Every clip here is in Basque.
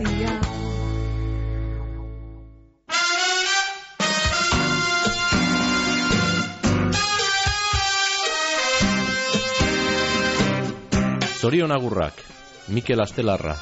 irratia. Zorion agurrak, Mikel Astelarra.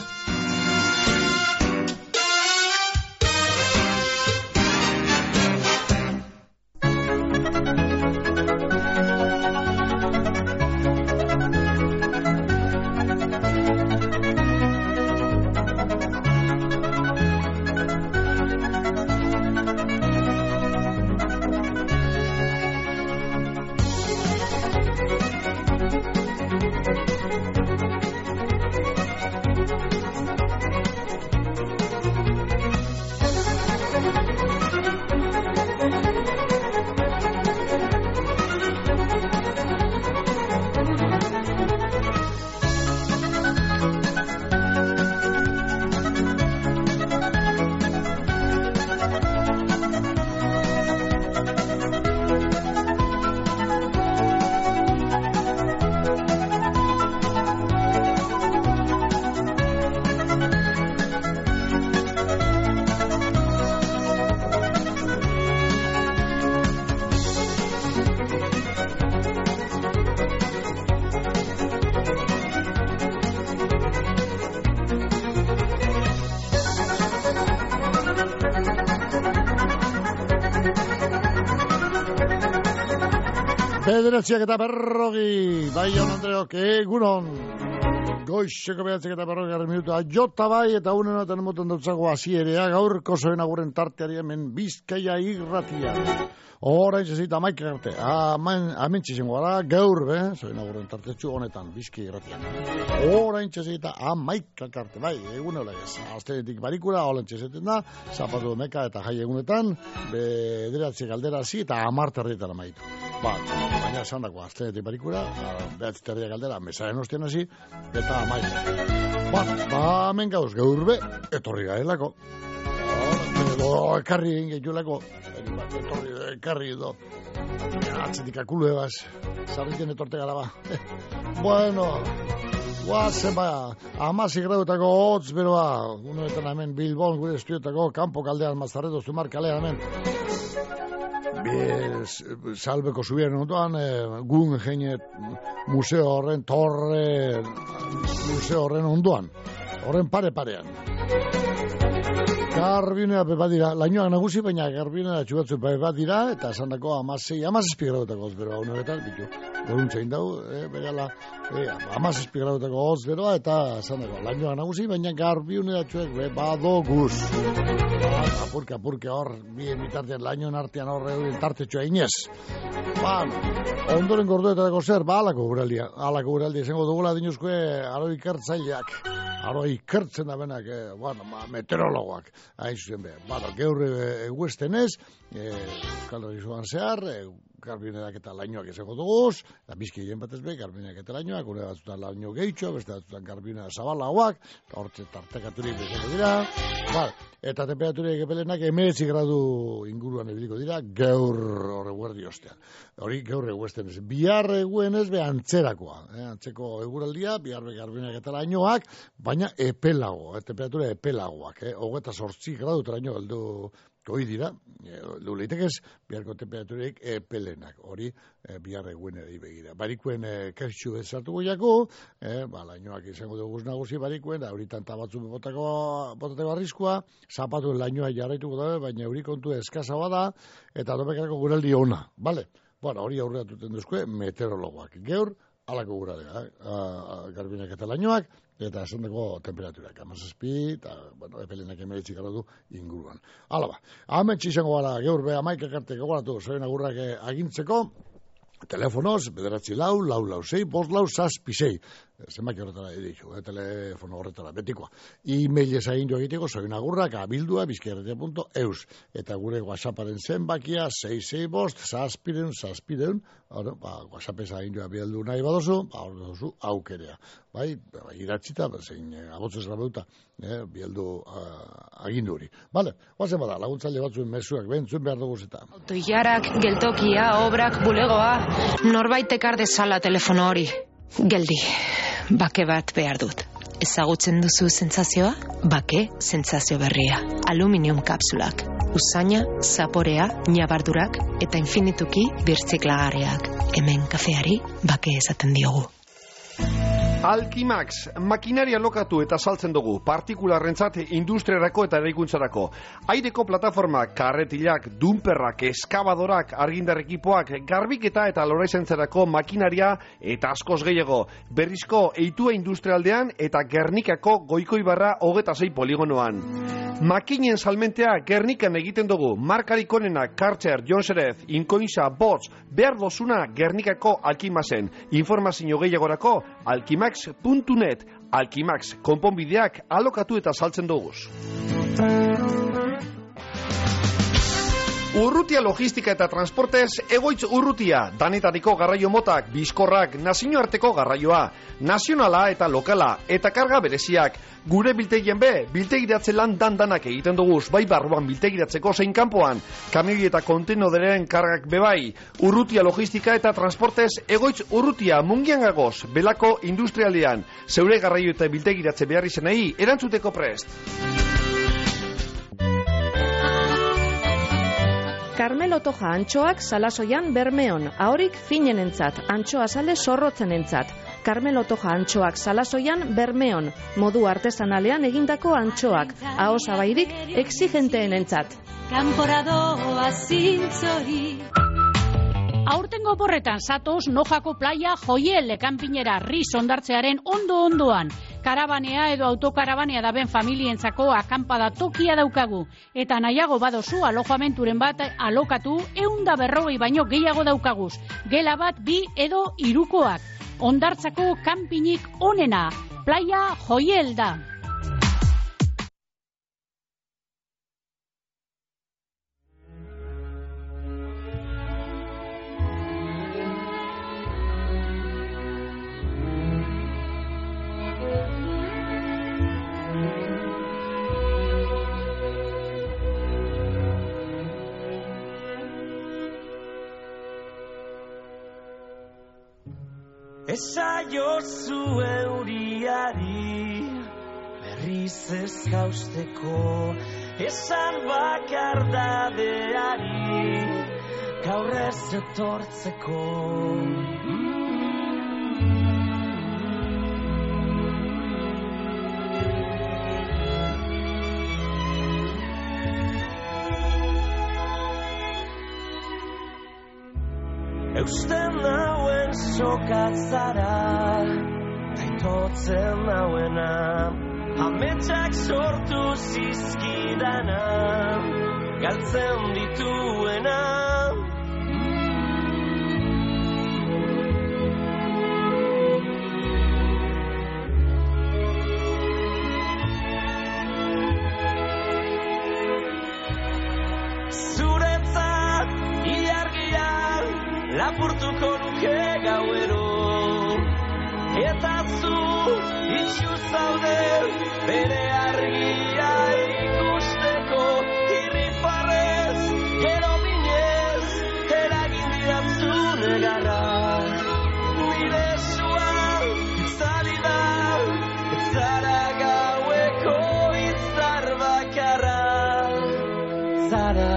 Bederatziak eta berrogi, bai hon Andreok, egunon. Goizeko behatziak eta berrogi garri minutua, jota bai eta unen honetan emoten dutzago hasierea, gaurko zoen aguren tarteari hemen Bizkaia irratia. Orain txezita amaik arte, hemen txezen gara, gaur, zoen aguren tartetxu honetan, Bizkaia irratia. Orain txezita amaik arte, bai, egun holegez. Aztenetik barikura, olen txezeten da, zapatu meka eta jai egunetan, bederatziak alderazi eta amarterrietan amaitu. Baina esan dako, aztenetik barikura, behatziterriak aldera, mesaren ostean hasi, eta amaik. Hemen gauz, gaur be, etorri gaelako. Ekarri ingetulako, ekarri edo, atzetik akulu ebaz, zarriten etorte gara ba. Bueno, guazen ba, 16 graduetako hotz beroa, unoetan hemen Bilbon, gure estudiotako, kanpo kaldean, Mazarredo, Zumar kalea hemen. Salbeko zubiaren ondoan, gun genet museo horren, torre museo horren ondoan, horren pare-parean. Garbinea bebadira, lainoak nagusi, baina garbinea txugatzu bebadira, eta esan dako 16 graduetako hotz beroa unoetan, bitu, goruntzein dau, begala, 16 graduetako hotz beroa, eta esan dako, lainoak nagusi, baina garbinea txuek bebadoguz. Apurke hor, bien mitartean, lainoen artean horre tartetxoa inez. Ondoren gordoetako zer, alako guraldia, izango dugula dinuzkoe aroi ikertzaileak. Aroi ikertzen da benak, meteorologoak, hain zuzen behar. Gaur eguestenez, kalorri zuan zehar, garbineak eta lainoak izango duguz, eta bizki hien batez be, garbineak eta lainoak, gure batzutan laino gehitxo, beste batzutan garbinea zabalagoak, hortze tartekaturik bezako dira, eta temperaturik epelenak 19 gradu inguruan ebiliko dira, gaur horre guerdi ostean. Hori gaur eguestenez. Bihar eguenez be antzerakoa, antzeko eguraldia, bihar be garbineak eta lainoak, baina epelago, temperatura epelagoak, 28 gradu teraino heldu hoi dira, du leitekez, biharko temperaturik epelenak, hori bihar eguen edai begira. Barikuen kertxu bezartu goiako, lainoak izango duguz nagusi barikuen, horitan tabatzu botateko arriskua, zapatuen lainoa jarraituko da, baina hori kontu eskasa bada, eta domekarako guraldi ona, bale? Hori aurreatuten duzkue meteorologoak. Gaur, alako guraldea, garbinak eta lainoak, eta esandako temperaturak, 17, eta, epelenak 19 gradu inguruan. Hala ba, hemen txizango gara, gaur be, amaikak arte gogoratu, zoen agurrak agintzeko, telefonoz, 944-6, 546, zenbaki horretara editu, telefono horretara, betikoa. E-mailez egin egiteko, soinagurrak, abildua, bizkierretia.eus. Eta gure WhatsApparen zenbakia, 665-6, WhatsAppez egin joa bialdu nahi badozu, hor dozu aukerea. Iratzita, zein abotzez grabeuta, bialdu agindu hori. Bale, guazen bada, laguntzaile batzuen mezuak, bentzuen behar dugu zeta. Autoiarak, geltokia, obrak, bulegoa, norbait ekar dezala telefono hori. Geldi, bake bat behar dut. Ezagutzen duzu sentsazioa? Bake sentsazio berria. Aluminium kapsulak. Usaina, zaporea, ñabardurak eta infinituki birziklagarriak. Hemen kafeari bake esaten diogu. Alkimax, makinaria lokatu eta saltzen dugu, partikularrentzat industriarako eta eraikuntzarako. Aireko plataformak, karretilak, dumperrak, eskabadorak, argindar ekipoak, garbiketa eta loraizentzarako makinaria eta askoz gehiago. Berrizko eitua industrialdean eta Gernikako Goikoibarra 26 poligonoan. Makinen salmentea Gernikan egiten dugu, markarik onenak Karcher, Jonserez, Inkoinza, Bots, behar dozuna Gernikako Alkimaxen. Informazio gehiagorako alkimax.net. Alkimax, konponbideak alokatu eta saltzen duguz. Urrutia logistika eta transportez, Egoitz Urrutia, danetariko garraio motak, bizkorrak, nazioarteko garraioa, nazionala eta lokala, eta karga bereziak. Gure biltegien biltegiratze lan dandanak egiten duguz, bai barruan biltegiratzeko zein kanpoan, kamioi eta kontenoderen kargak bebai. Urrutia logistika eta transportez, Egoitz Urrutia, Mungian gagoz, Belako industrialdean, zeure garraio eta biltegiratze behar izenei, erantzuteko prest. Carmelo Toja antxoak Salasoian Bermeon, ahorik finenentzat, antxoa sale zorrotzenentzat. Carmelo Toja antxoak Salasoian Bermeon, modu artesanalean egindako antxoak, aho zabairik exigenteenentzat. Kanporadoa zintzori. Aurtengo oporretan zatoz Nojako playa Joiel kanpinera Riz ondartzearen ondo-ondoan. Karabanea edo autokarabanea daben familientzako akampada tokia daukagu. Eta nahiago badozu alojamenturen bat alokatu 140 baino gehiago daukaguz. Gela bat 2 edo 3koak. Ondartzako kanpinik onena. Playa Joiel da. Esaiozu euriari berriz ez jausteko, esan bakardadeari gaur ez etortzeko. Eusten nauen sokatzara, taitotzen nauena, ametsak sortu zizkidana, galtzen dituena. Zuretzat ilargian lapurtuko nuke gauero, eta zu itxu zaude bere argia ikusteko. Irrifarrez, gero minez, eragin didatzu negarra. Nire sua itzali da, zara gaueko izar bakarra. Zara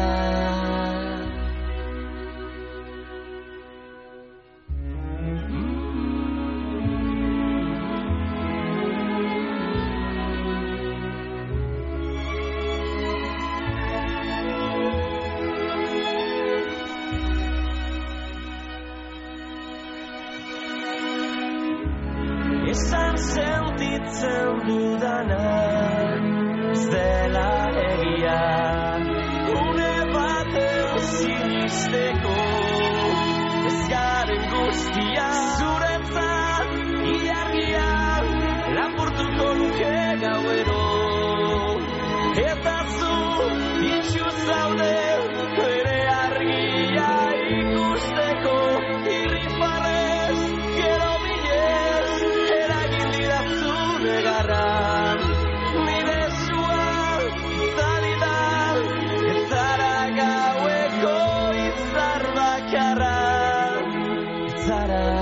esan sentitzen dudana, ez dela egia, une baten sinisteko, ez garen guztia. Zuretzat ilargia lapurtuko nuke gauero, eta zu itxu zaude bere argia ikusteko. Irrifarrez, gero minez, eragin didatzu negarra. Nire sua itzali da, ez zara gaueko izar bakarra. Ez zara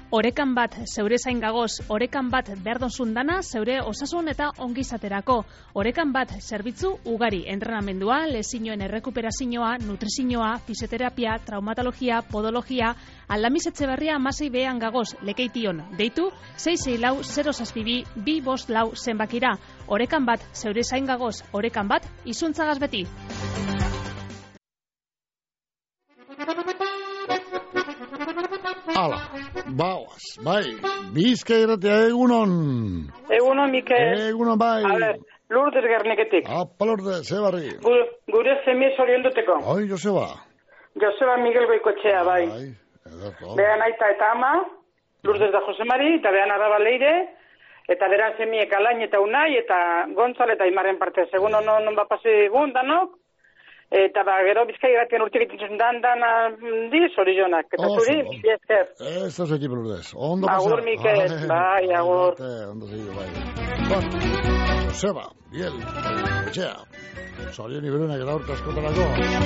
Orekan bat zeure zain gagoz, orekan bat berdonzun dana zeure osasun eta ongizaterako. Orekan bat zerbitzu ugari, entrenamendua, lezinoen errekuperazioa, nutrizioa, fisioterapia, traumatologia, podologia, Aldamiz Etxeberria 16 gagoz, lekeition. Deitu 664-062-254 zenbakira. Orekan bat zeure zain gagoz, orekan bat izuntzagaz beti. Hala, bauaz, bai, Bizkai Irratia, egunon. Egunon, Mikel. Egunon, bai. A ver, Lourdes Gerneketik. Apa, Lourdes, ze barri. Gure semi zorionduteko. Oi, Joseba. Joseba Miguel Goikotxea, bai. Bai, ederto. Behan aita eta ama, Lourdes da Josemari, eta behan araba leire, eta beran semiek Alain eta Unai, eta Gontzal eta Imaren parte. Segun non bapasi egun danok, eta gero Bizkai Irratian urtik egiten dan di zorionak. Eta zuri, bizker. Ez da zuekin, Lourdes. Ondo pasa. Agur, Mikel, bai, agur. Ondo zaitu, bai. Joseba, Biel, Etxea. Zorion Iberunak eraurta askotarako.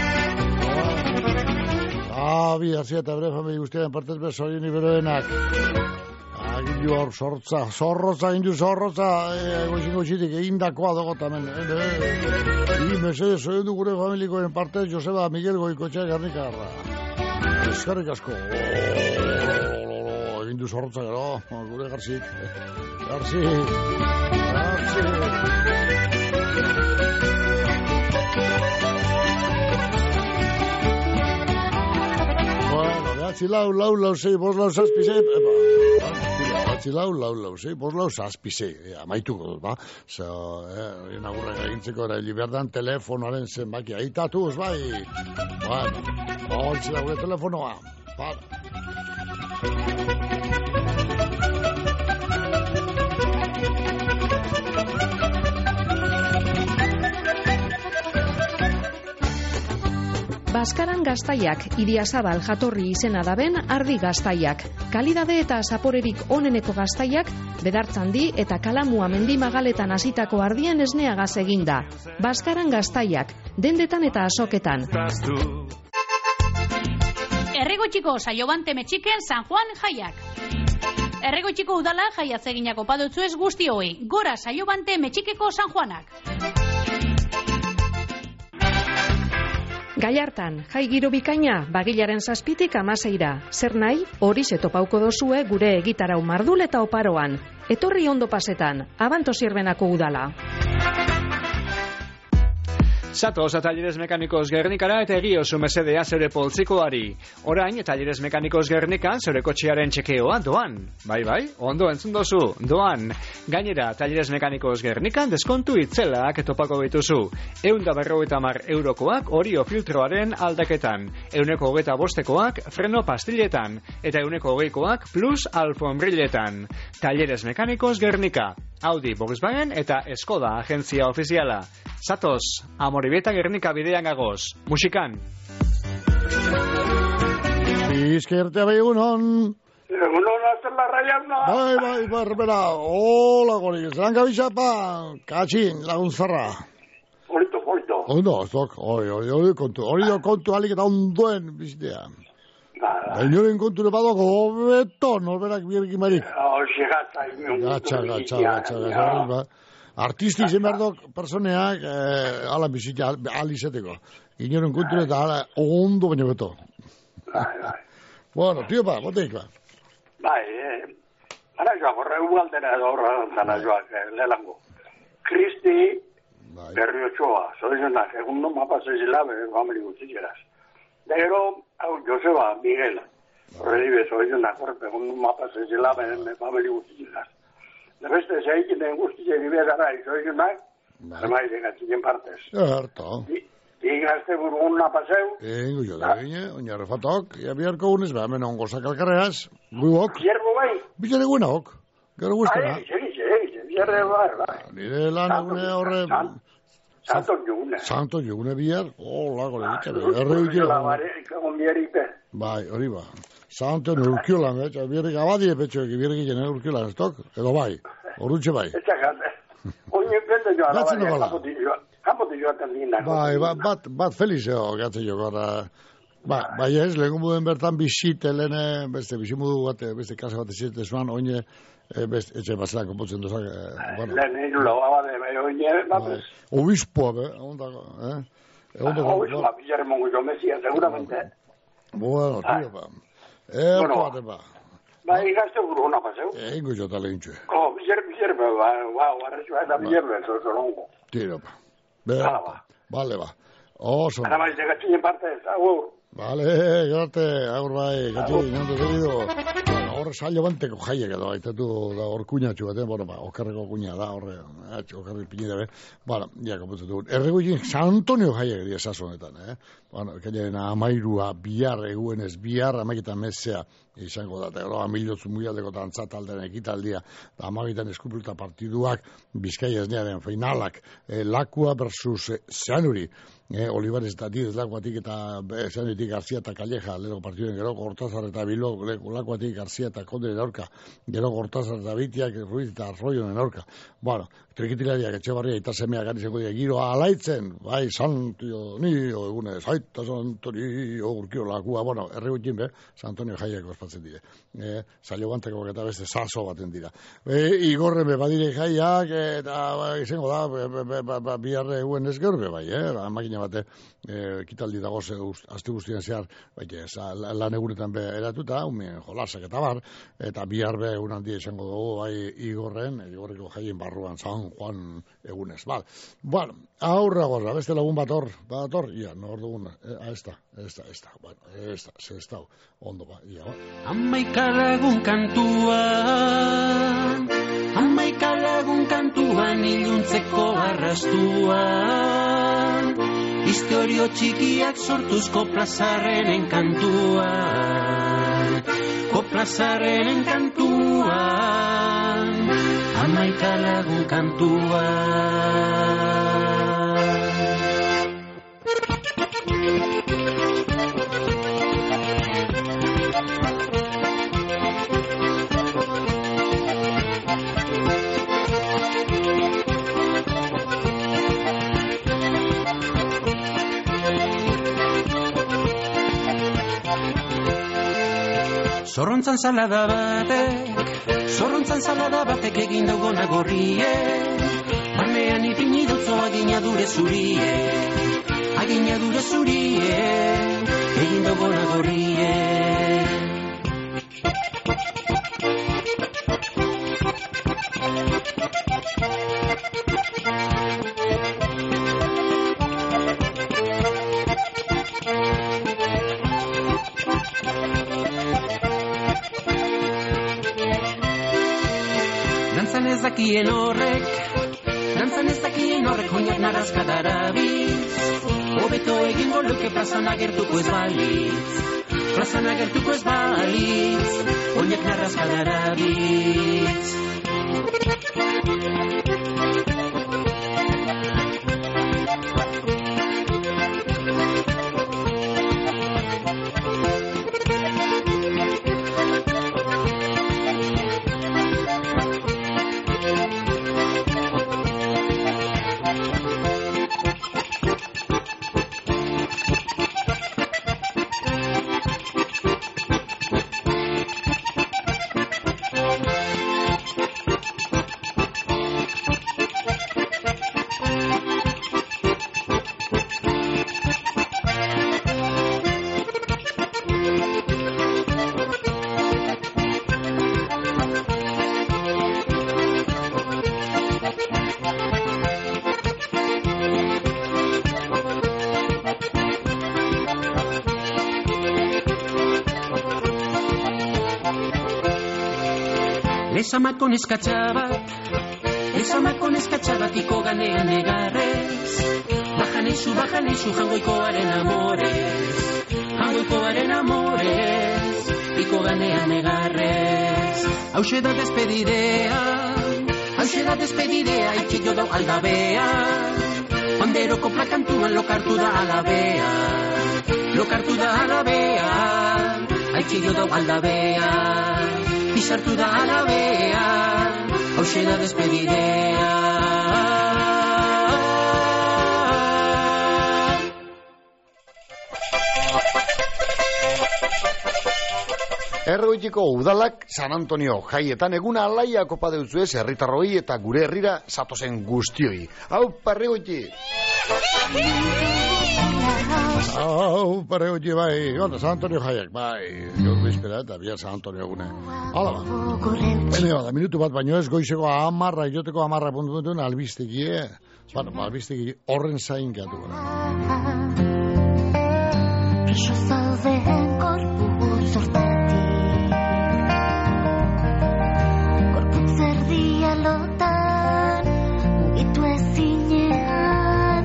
Bi, hazi eta bere familia guztiaren partez be, Zorion Iberunak. Agindu hor, zorrotza, goizin goizitik, egindakoa dago tamen. Mesede, Zorion du gure familikoen partez, Joseba Miguel Goikotxea Gernikarra. Eskarrik asko. Egindu zorrotza gero, gure garzik. Behatzi lau, sei, bost lau, zazpi, sei, behatzi lau, sei, bost lau, zazpi, sei, amaituko dut, ba? Agurrak egintzeko eraili berdan telefonoaren zenbaki, aitatuz, bai? Bueno, holtzi da gure telefonoa, para. Baskaran gaztaiak, Idiazabal jatorri izena daben ardi gaztaiak. Kalidade eta zaporerik oneneko gaztaiak, Bedartzandi eta Kalamua mendimagaletan hasitako ardien esneagaz eginda. Baskaran gaztaiak, dendetan eta azoketan. Errigotxiko Saiobante Metxiken San Juan jaiak. Errigotxiko udala jaiatzeginako padotzu ez guzti hoi. Gora Saiobante Metxikeko San Juanak. Gallartan, jai giro bikaina, bagilaren 7tik 16ra. Zer nahi, hori setopauko dozue gure egitarau mardul eta oparoan. Etorri ondo pasetan, Abanto Zierbenako udala. Zatoz, Talleres Mekanikos Gernikara eta egiozu mesedea zeure poltzikoari. Orain, Talleres Mekanikos Gernikan zeure kotxearen txekeoa doan. Bai, ondo entzun dozu, doan. Gainera, Talleres Mekanikos Gernikan deskontu itzelak topako dituzu. 150 eurokoak orio filtroaren aldaketan. 125koak freno pastiletan. Eta 120koak plus alfombrilletan. Talleres Mekanikos Gernika. Audi, Volkswagen eta Skoda agentzia ofiziala. Zatoz, Amoribeta Gernika bidean gagoz. Musikan. Bizkai Irratia, bai, egunon. Egunon, azten larraian da. Bai, berbera. Hola, gori. Zeran gabitxapa, katxin, laguntzarra. Polito. Ondo, ez dok. Hori kontu alik eta ondoen bizitea. Inoren konture badoko, hobeto, norberak bierki marik. Gatsa. Artisti izan behar dok personeak ala bizitea, alizeteko. Inoren konture eta ala ondo baino beto. Bueno, tío pa, boteik ba. Bai, ara joa, horre ugaldera edo horra zara joak, lelango. Kristi, berri otxoa, zoizenak, egun non mapazezila, famili gutxitxeraz. Da gero, hau, Joseba, Miguel, horre dibe, zoizenak, horre, egun non mapazezila, famili gutxitxeraz. Da beste, zeikin den guztitxe dibe gara, zoizenak, zemaide gatzinen partez. Zerto. Igazte burgun napaseu. Ingo jo da gine, oinarre fatok, biharko unez, hemen ongo sakalkarreaz, guibok. Biergo bai? Bizare guenaok, gero guztena. Bierre bai. Nire lan egune horre... Santo jugune bihar, hola, gore ditxare. Egon bieripe. Bai, hori ba. Santo urkiolan, bierrik abadie petxoek, bierrik jene urkiolan, ez tok? Edo bai, horutxe bai. Etxakate. Oine pende joan, kapoti joaten dinak. Bai, bat felizeo gatzen jo gara. Bai ez, lehen gomuden bertan bizitelen, bizimudu bat, beste kasa bat ezite zuan, oine, etxe bazela konpotzen duzak, bueno. Lehen irula, oine, batez. Obispoa, ondako, Obispoa, Guillermo Mesía, seguramente. Bueno, tío, Gazte buru hona paseu. Ingo jo tale intxue. Bizerbe, arrezua eta bizerbe, zorongo. Tiro, Vale, Oso. Ara bai, zegatzinen partez, agur. Vale, garte, agur bai, gatu, inandu seguido. Horre saio banteko jaiek edo, aitatu da hor kuñatxu batean, okerreko kuña da, horre, okerri pinida be. Ja, komputzen dugun. Erreguikin, San Antonio jaiek edia saso honetan, Kailen amairua, bihar eguenez, bihar amaiketan mesea izango da, eta gero amilotzu muialdeko tantzataldaren ekitaldia, da amaiketan eskupulta partiduak, Bizkaia esnearen finalak, Lakua versus Zeanuri, Olivares eta Díez Lakuatik eta Zeanuritik Garzia eta Calleja, lero partiduen gero Gortazar eta Bilbo, Lakuatik Garzia eta Konderen aurka, gero Gortazar eta Bitiak, Ruiz eta Arroionen aurka. Bueno, trikitilariak Etxebarria eta semeak gari zeko dira, giro alaitzen, bai, Santonio, egunez, aita Santonio, urkio Lakua, bueno, erregutin be, Santonio jaiak ospatzen dire. Zailo banteko eta beste saso baten dira. Igorren be, badire jaiak, eta izango da, biharre eguen ez gaur be, bai, makina bate, kitaldi dagoz, aste guztien zehar, lan egunetan be eratuta, umien jolasak eta bar, eta bihar be egun handia izango dugu, bai, igorreko jaien barruan, San Juan egunez, bal. Bueno, aurra goza, beste lagun bat hor, ia, no hor dugun, ez da, bueno, ez da, ondo ba, ia, ba. Hamaika lagun kantuan iluntzeko arrastuan, historio txikiak sortuz koplazarrenen kantuan, hamaika lagun kantuan. Zorrontzan salada batek egin dugona gorriek, barnean ipini dutzo aginadure zuriek, egin dugona gorriek. Dantzan ez dakien horrek oinak narazka darabiz, hobeto egingo luke plazan agertuko ez balitz, oinak narazka darabiz. Esamakon eskatxabat iko ganean egarrez, bajaneizu jangoikoaren amorez, iko ganean egarrez. Hauxe da despedidea, itxillo dau aldabea, panderoko plakantuan lokartu da alabea, itxillo dau aldabea, bizartu da alabea, hauxe da despedidea. Erroitiko udalak San Antonio jaietan eguna alaia kopa deutzuez herritarroi eta gure herrira zatozen guztioi. Hau, Parregoiti! Hau, Parregoiti, bai, San Antonio jaiak, bai, gaur bizpera eta bihar San Antonio egune. Hala ba. Bene bada, minutu bat baino ez, goizeko 10, joteko 10 puntu albistegi, bueno, albistegi horren zain gatu gara. Preso zauden gorputz hortatik, gorputz erdia lotan, mugitu ezinean,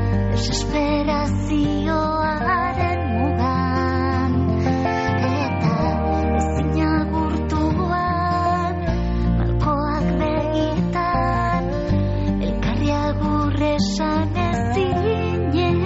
desesperazioaren mugan, eta ezin agurtuan, malkoak begitan, elkarri agurresan ezinean.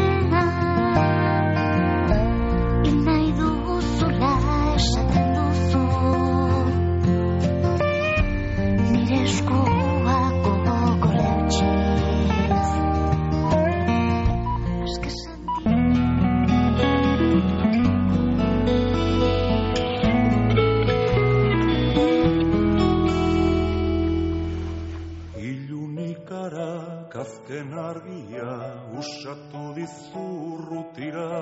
Azken argia usatu dizurrutira,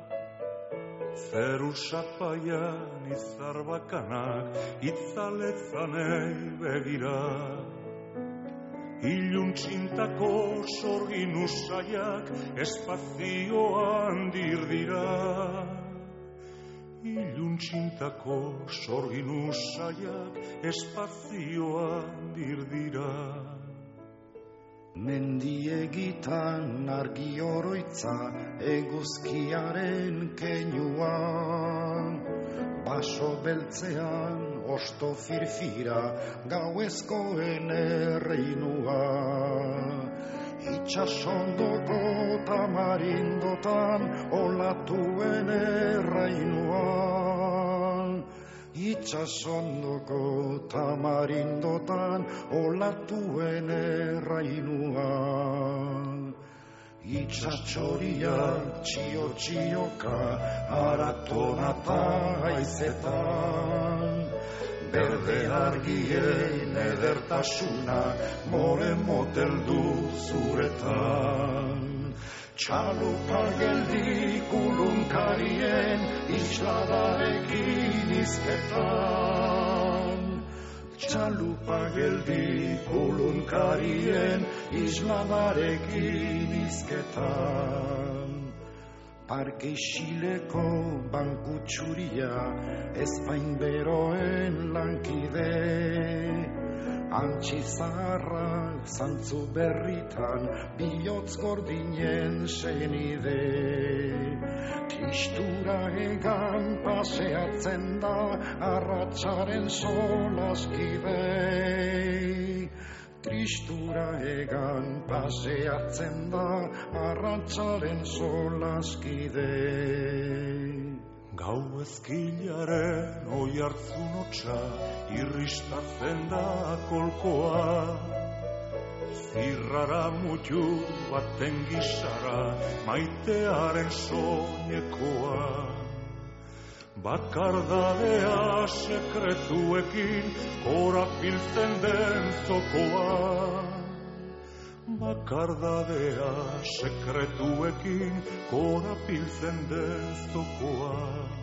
zeru sapaian izar bakanak itzaletzanei begira. Iluntxintako sorgin usaiak espazioan dirdira. Iluntxintako sorgin usaiak espazioan dirdira. Mendiegitan argi oroitza eguzkiaren keinua, baso beltzean osto firfira gauezkoen erreinua. Itxasondoko tamarindotan olatuen erreinua, itxasondoko tamarindotan olatuen errainua. Itxatxoriak txio-txioka aratonata aizetan, berde argien edertasuna more moteldu zuretan. Txalupa geldi kulunkarien isladarekin izketan. Txalupa geldi kulunkarien isladarekin izketan. Parke isileko banku txuria ezpain beroen lankide, antxizarrak zantzu berritan bihotz gordinen senide. Tristura egan paseatzen da arratsaren solaskide. Tristura egan paseatzen da arratsaren solaskide. Gau ezkilaren oihartzun hotsa irristatzen da kolkoa, zirrara mutu baten gisara maitearen soinekoa. Bakardadea sekretuekin korapiltzen den zokoa. Bakardadea sekretuekin korapiltzen den zokoa.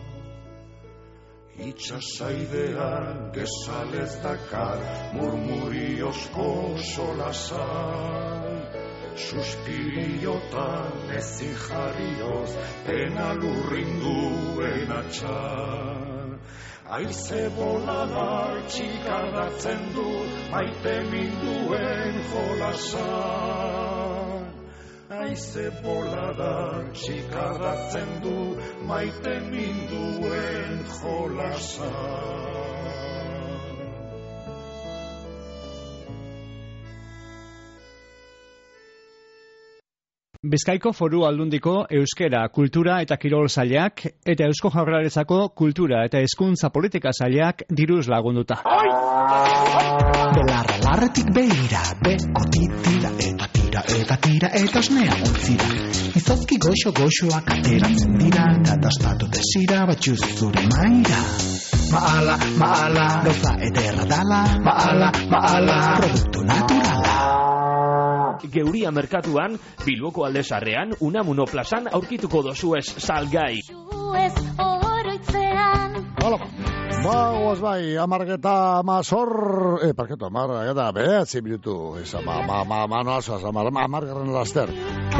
Itxasaidean gezalez dakar murmuriozko solasai, suspiriotan ezin jarrioz pena lurrinduen atxar. Aize boladar txikadatzen du maite minduen jolasan. Aize boladar txikadatzen du maite minduen jolasan. Bizkaiko Foru Aldundiko Euskera, Kultura eta Kirol Sailak eta Eusko Jaurlaritzako Kultura eta Hezkuntza Politika Sailak diruz lagunduta. Belarra-larretik behira, bekotitira eta tira eta osnea utzira. Izozki goxo-goxoak ateratzen dira, katastatu desira batxuz zure maira. maala, maala, gauza ederra dala, maala, maala, produktu naturala. Geuria merkatuan, Bilboko aldezarrean, Unamuno plazan aurkituko dozuez salgai. Hala, goaz bai, amargeta amazor, amargeta behatzi minutu, amargarren laster.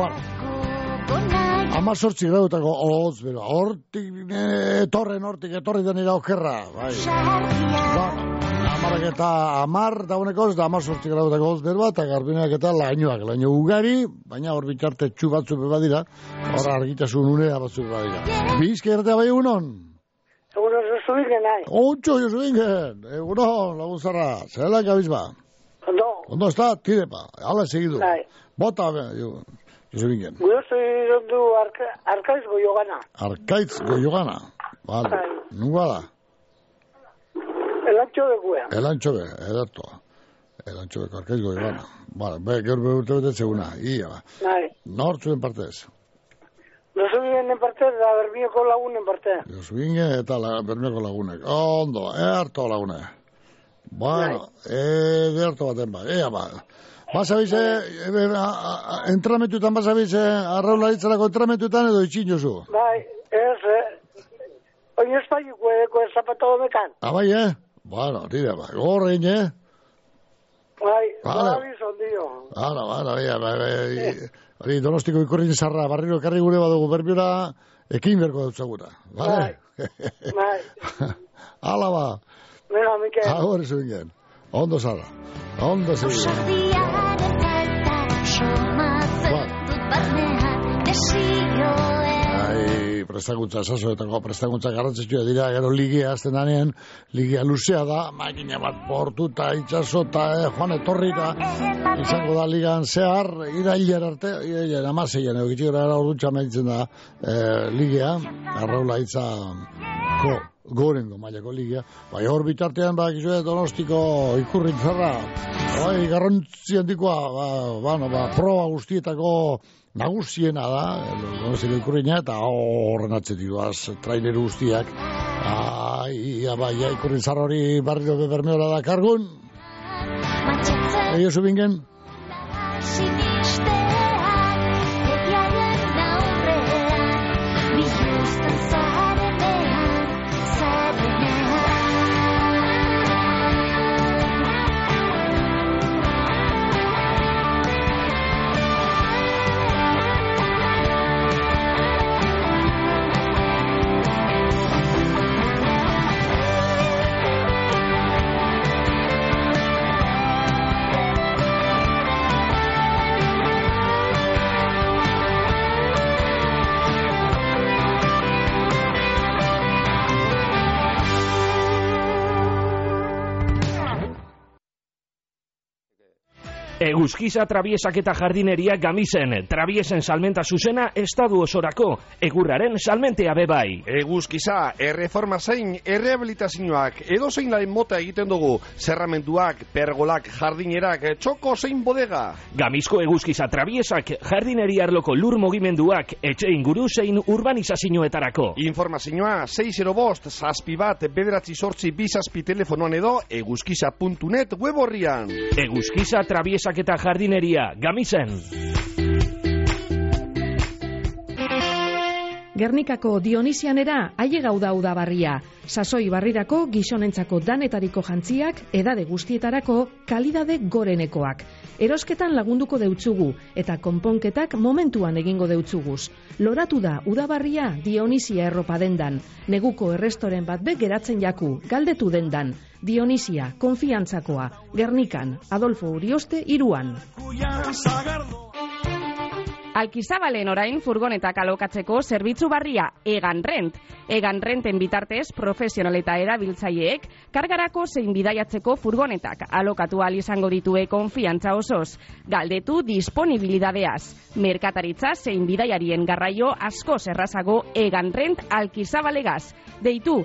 Amazortzi grautako hotz, bera, hortik etorri denira okerra, bai. Amargeta amar, daunekoz, da amazortzi grautako hotz berba, eta garbineak eta laino ugari, baina hor bitarte txu batzu beba dira, hor argitasun unea batzu beba dira. Bizke ertea bai egunon? Egunon, Josubingen, nahi. Ontxo, Josubingen, egunon, lagunzarra, zerela gabizba? Ondo. Ondo, ez da, tirepa, ala segidu. Nahi. Bota, Josubingen. Gure zondu Arkaitz Goiogana. Arkaitz Goiogana, vale. Nunga da? Elantxo bekue. Elantxo be, ederto. Elantxo beko Arkaitz Goiogana. Vale, gero urte betetzeguna, ia ba. Nahi. Nortzuen partez? Josubingen partez, da Bermioko lagunen partez. Josubingen eta Bermioko lagunek. Ondo, harto lagune. Bueno, ederto baten ba, ea ba. Basabiz, entramentuetan basabiz, arraularitzarako entramentuetan edo itxin jozu? Bai, oin espainiko edeko zapato domekan. Bai, bueno, tira, ba, gorrein, Bai, babiz ondio. Hori, Donostiko ikurrin zarra, barriro ekarri gure badugu, berbiora, ekin berko dutzagura, bale? Bai. Hala ba. Venga, Mikel. Agor zuen ondo zara, ondo zuen. Prestakuntza, sasoetako prestakuntza garrantzitsua dira, gero ligia azten danean, ligia luzea da, makina bat portuta, itxasota, joan etorrita, izango da ligan zehar, irailer arte, irailer amaseian, egitxik gara orduntza meditzen da ligia, arraula itzako gorengo mailako ligia, bai hor bitartean, Donostiko ikurritzarra, bai garrantzi handikoa, proba guztietako nagusiena da, Donostiko ikurriña, eta horren atzetik doaz, trailer guztiak, ikurritzarra hori barrio bebermeola da kargun, Eio Zubingen? Eguzkiza Trabiesak eta Jardineria Gamisen, Trabiesen salmenta zuzena estadu osorako, egurraren salmentea bebai. Eguzkiza, erreforma zein, errehabilitazioak, edo zein laren mota egiten dugu, zerramentuak, pergolak, jardinerak, txoko zein bodega. Gamizko Eguzkiza Trabiesak, Jardineria arloko lur mugimenduak, etxe inguru zein urbanizazioetarako. Informazioa, 605, zazpi bat, bederatzi sortzi bizazpi telefonoan edo, eguzkiza.net web horrian. Eguzkiza Trabiesak eta Jardineria, Gamisen. Gernikako Dionisianera ailegau da udabarria. Sasoi barrirako gizonentzako danetariko jantziak, edade guztietarako kalidade gorenekoak. Erosketan lagunduko deutzugu eta konponketak momentuan egingo deutzuguz. Loratu da udabarria Dionisia erropa dendan. Neguko errestoren bat be geratzen jaku, galdetu dendan. Dionisia, konfiantzakoa, Gernikan, Adolfo Urioste 3an. Alkizabalen orain furgonetak alokatzeko zerbitzu barria Egan Rent. Egan Renten bitartez profesional eta erabiltzaileek kargarako zein bidaiatzeko furgonetak alokatu ahal izango ditue konfiantza osoz. Galdetu disponibilidadeaz. Merkataritza zein bidaiarien garraio askoz errazago Egan Rent Alkizabalegaz. Deitu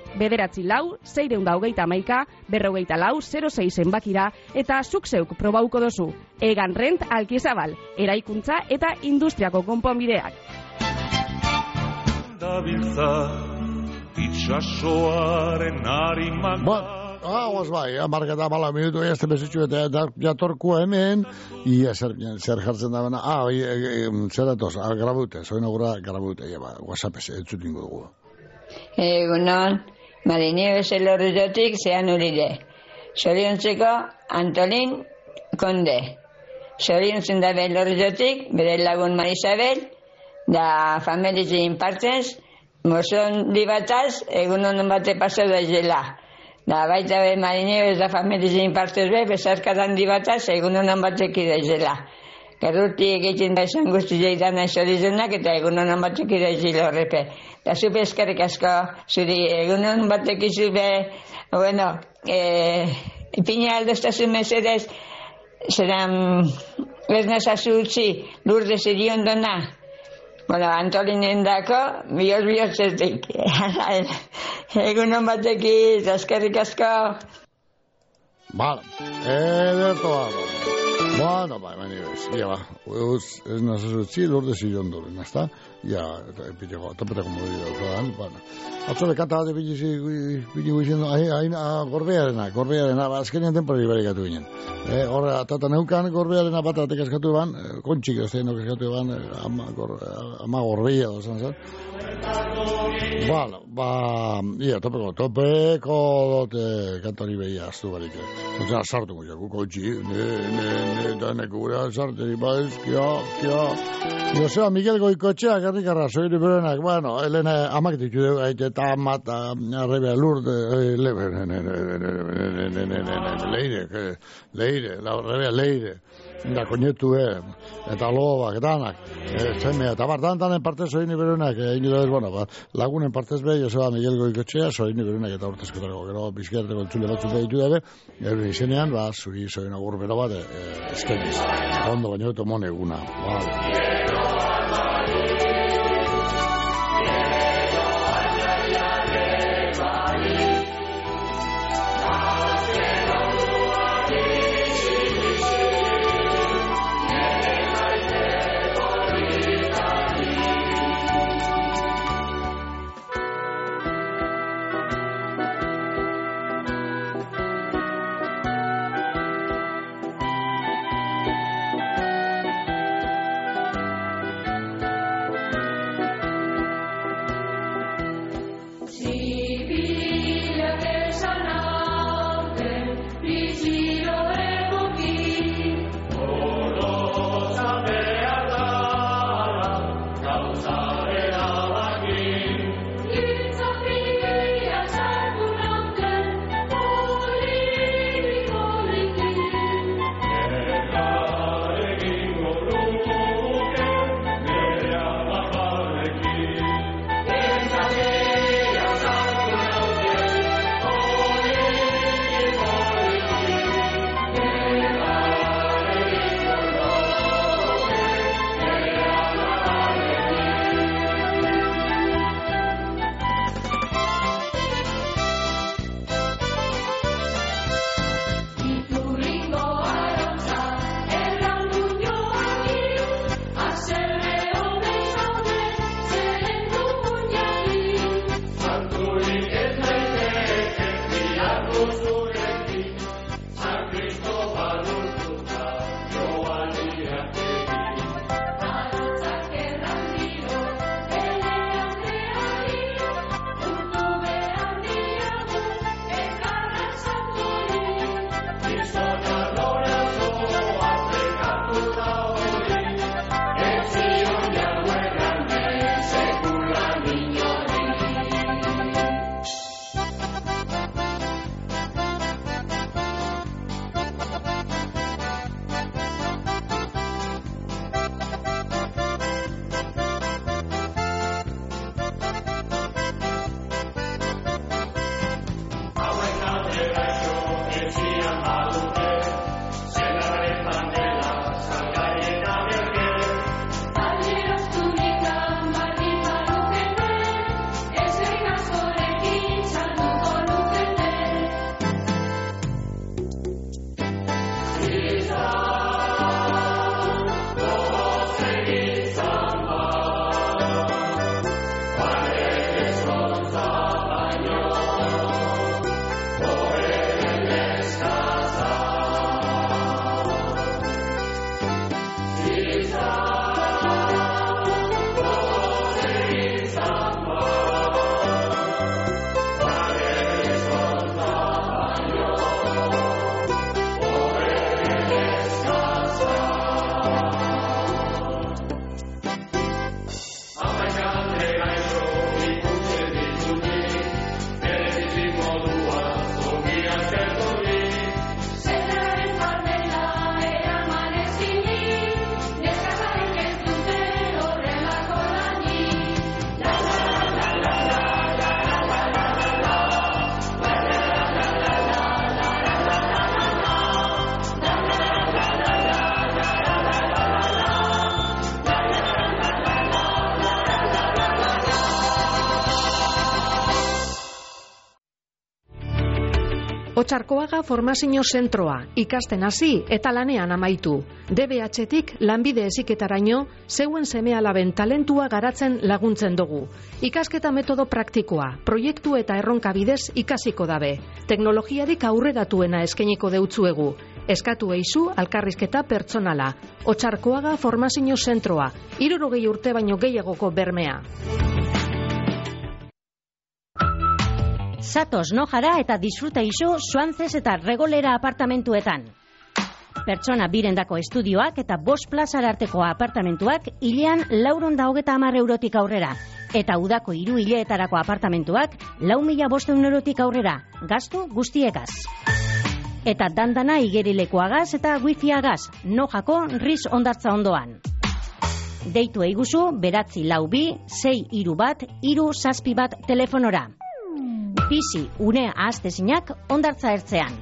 944-421-424-06 zenbakira eta zuk zeuk probauko dozu. Egan Rent Alkizabal, eraikuntza eta industriako konponbideak. itxasoaren harimak. Hauaz bai, marketa bala minutu egazte bezitxu eta jatorko hemen, ia zer jartzen da bena, zer datoz, grabute, zoin agurra grabute, WhatsApp-ez, etzutingo dugu. Egunon, Marinieves elorrizotik zean uride. Zoriontzeko Antolin Konde. Zoriontzen da elorrizotik, bere lagun Marisabel, da familizin partez, mozon dibataz, egunon bate paso da izela. Da baita be Marinieves da familizin partez be, bezarkadan dibataz, egunon bateki da izela. Gerruti egiten da esan guzti zeidan aizorizunak eta egunon bateki da izela horrepe. Da zupe eskerrik asko, zuri egunon bateki zube, bueno, ipina aldoztasun mesedez, zeran ez nazazu utzi, lurde zirion dona. Bueno, Antolinen dako, bihotzetik. Egunon bateki, eskerrik asko. Vale, ederto bado. Bueno, Marinieves, ya va. Ez nazazu utzi, lurde zirion duen, ¿está? Ja, topetako modu dut, bueno. Atzo bekanta bat epini guizen, gorbearena, azkenean temporari barikatu ginen. Horre, atata neukan gorbearena bat atek eskatu eban, kontxik ez denok eskatu eban, ama gorbeia dozan zen. Bueno, topeko dote kantari behia aztu barik. Zena sartu guiak, kontxi, neko gure sarteri baiz, Joseba Miguel Goikotxea, gerrikarra, soiru berenak, bueno, Elena amak ditu dugu, eta amat, arrebea lurde, leire, la arrebea leire, da koñetu, eta lobak, danak, zeme, eta bartantanen partez soiru berenak, bueno, lagunen partez be, Joseba Miguel Goikotxea, soiru berenak eta urtezkotarako, gero, bizkiarteko entzule batzuk behitu dabe, euren izenean, zuri soiru agurbero bat, eskeniz, ondo baino eto moneguna, vale. Otsarkoaga formazio zentroa, ikasten hasi eta lanean amaitu. DBH-tik lanbide heziketaraino zeuen seme-alaben talentua garatzen laguntzen dugu. Ikasketa metodo praktikoa, proiektu eta erronka bidez ikasiko dabe. Teknologiarik aurreratuena eskainiko deutzuegu. Eskatu eizu alkarrizketa pertsonala. Otsarkoaga formazio zentroa, 60 urte baino gehiagoko bermea. Zatoz nojara eta disfruta iso Suantzez eta Regolera apartamentuetan. Pertsona birendako estudioak eta 5 plazara arteko apartamentuak hilean 450 eurotik aurrera. Eta udako 3 hileetarako apartamentuak 4.500 eurotik aurrera. Gastu guztiekaz. Eta dandana igerilekoagaz eta wifiagaz. Nojako RIS ondartza ondoan. Deitu eiguzu 942-631-361 telefonora. Bizi une ahaztezinak ondartza ertzean.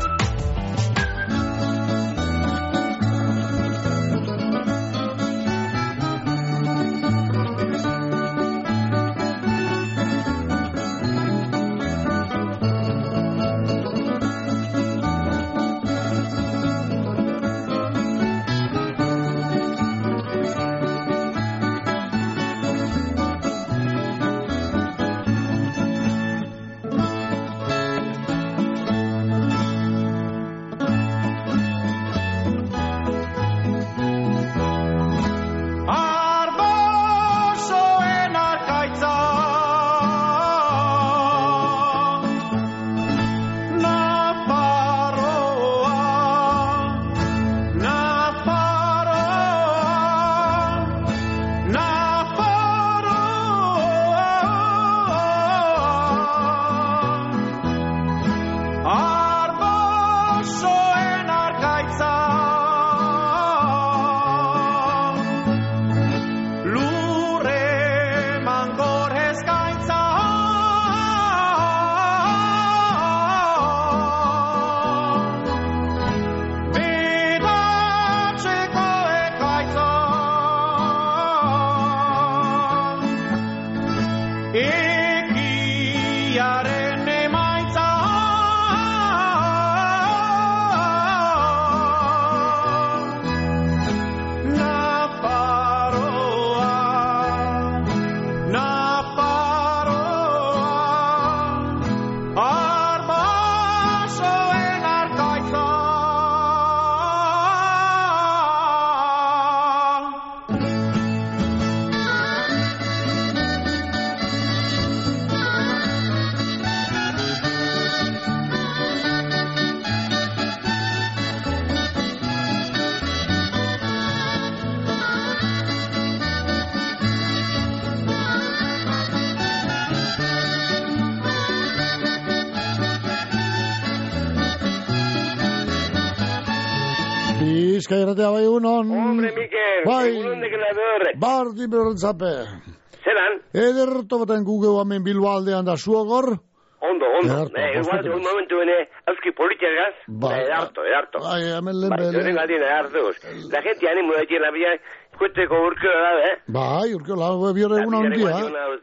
Bizkairatea bai egunon. Hombre, Mikel, egunon de Glador. Bardi berrentzape. Zeran? Ederto baten gugeu hemen Bilbao aldean da zuogor. Ondo. Igual, un momento bene, auski politiagaz, edarto. Bai, hemen lehen bere. Bai, galdien edartuz. La gente animo de la vía, kueteko urkiola da, Bai, urkiola, biore egunon dia.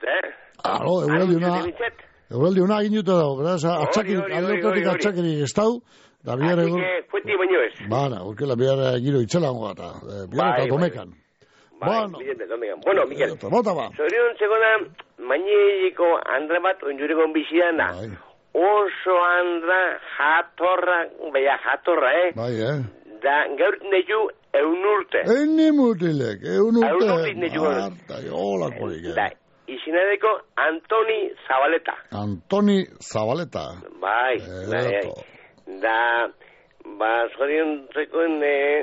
Alo, eureldi una egin jute dago, beraz, aldertotik atxakirik ez dau. Da biare egun... Fueti baino ez. Bana, urkela biare giro itxelango gata. Biare eta domekan. Bueno, Miguel. Bota ba. Zorion segona, maineiko andra bat onjuregon biziana. Oso andra jatorra, Bai, Da, gaur neju eunurte. Eni mutilek, eunurte. Eunurte neju. Marta, hola korik. Da, izinadeko Antoni Zabaleta. Antoni Zabaleta. Bai. Da, zoriontzekoen,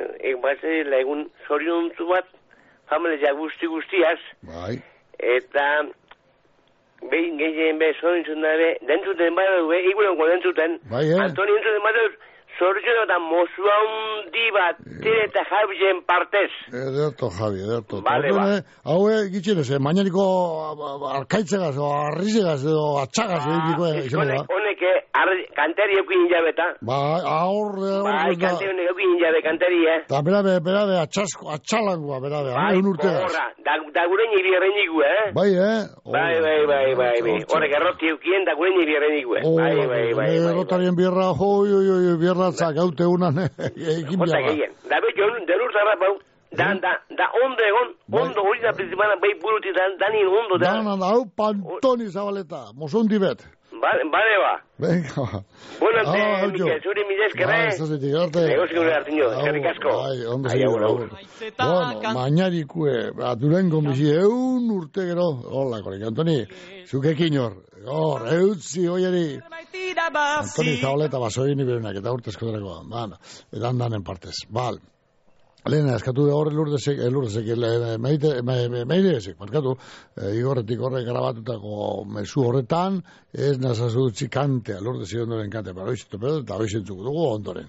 lagun zoriontzu bat, familia guztiaz. Bai. Eta, behin gehien zorintzun dabe, dentzuten badu, igulenko dentzuten. Bai, Antoni dentzuten badu, zorion eta mozu handi bat, eta Javien partez. Ederto, Javi, ederto. Vale, hau gitxinez, mañaniko arkaitzegaz, o arrizegaz, edo atxagaz. Honeke, Kanteri eukin jabeta. Bai, Bai, kanteri eukin jabe, kanteri, Da, berabe, atxalangua, berabe, hain urteaz. Horra, da gure niri errenigu, Bai, Bai. Horrek erroti eukien, da gure niri errenigu, Bai. Errotarien bierra, bierratza, gaute unan, ekin biarra. Da beto, derur zarra, bau. Da ondo hori da principala, bai buruti, danin ondo da. Hau Pantoni Zabaleta, mosundi bet. Bale, ba. Venga. Bueno, Mikel, zuri mila eskerre. Negozio gure hartino, eskerrik asko. Ondo seguro. Bueno, mañarikue, Durango bizi 100 urte gero. Hola, korik, Antoni, zukekin hor, eutzi hoiari. Antoni Zabaleta basoin iberenak, eta urtezko darekoa. Bueno, edan partez. Bal. Lehena, eskatu horre lurdezek, meidezek, markatu, igorretik horre grabatutako mezu horretan, ez nazazu txikantea, lurdezek ondoren kantea, eta hoizentzuko dugu ondoren.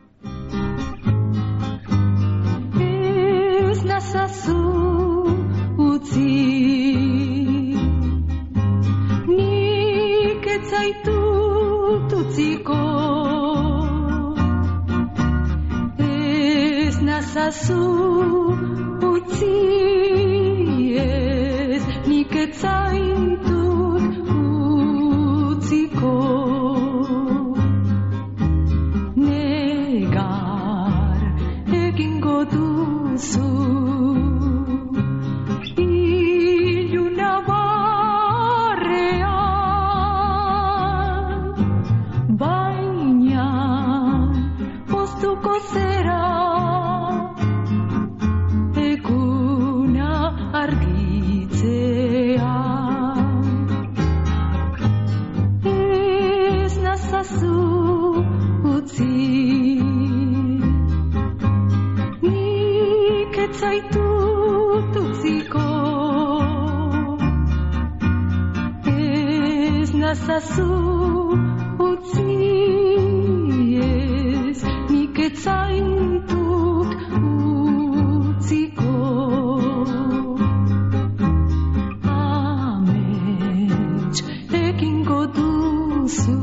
Ez nazazu utzi, nik etzaitut utziko, nazazu utzi ez, nik etzaitut utziko. Negar egingo duzu, iluna barrean, baina poztuko zera. Zaitut utziko, ez nazazu utzi ez, nik etzaitut utziko. Amets egingo duzu,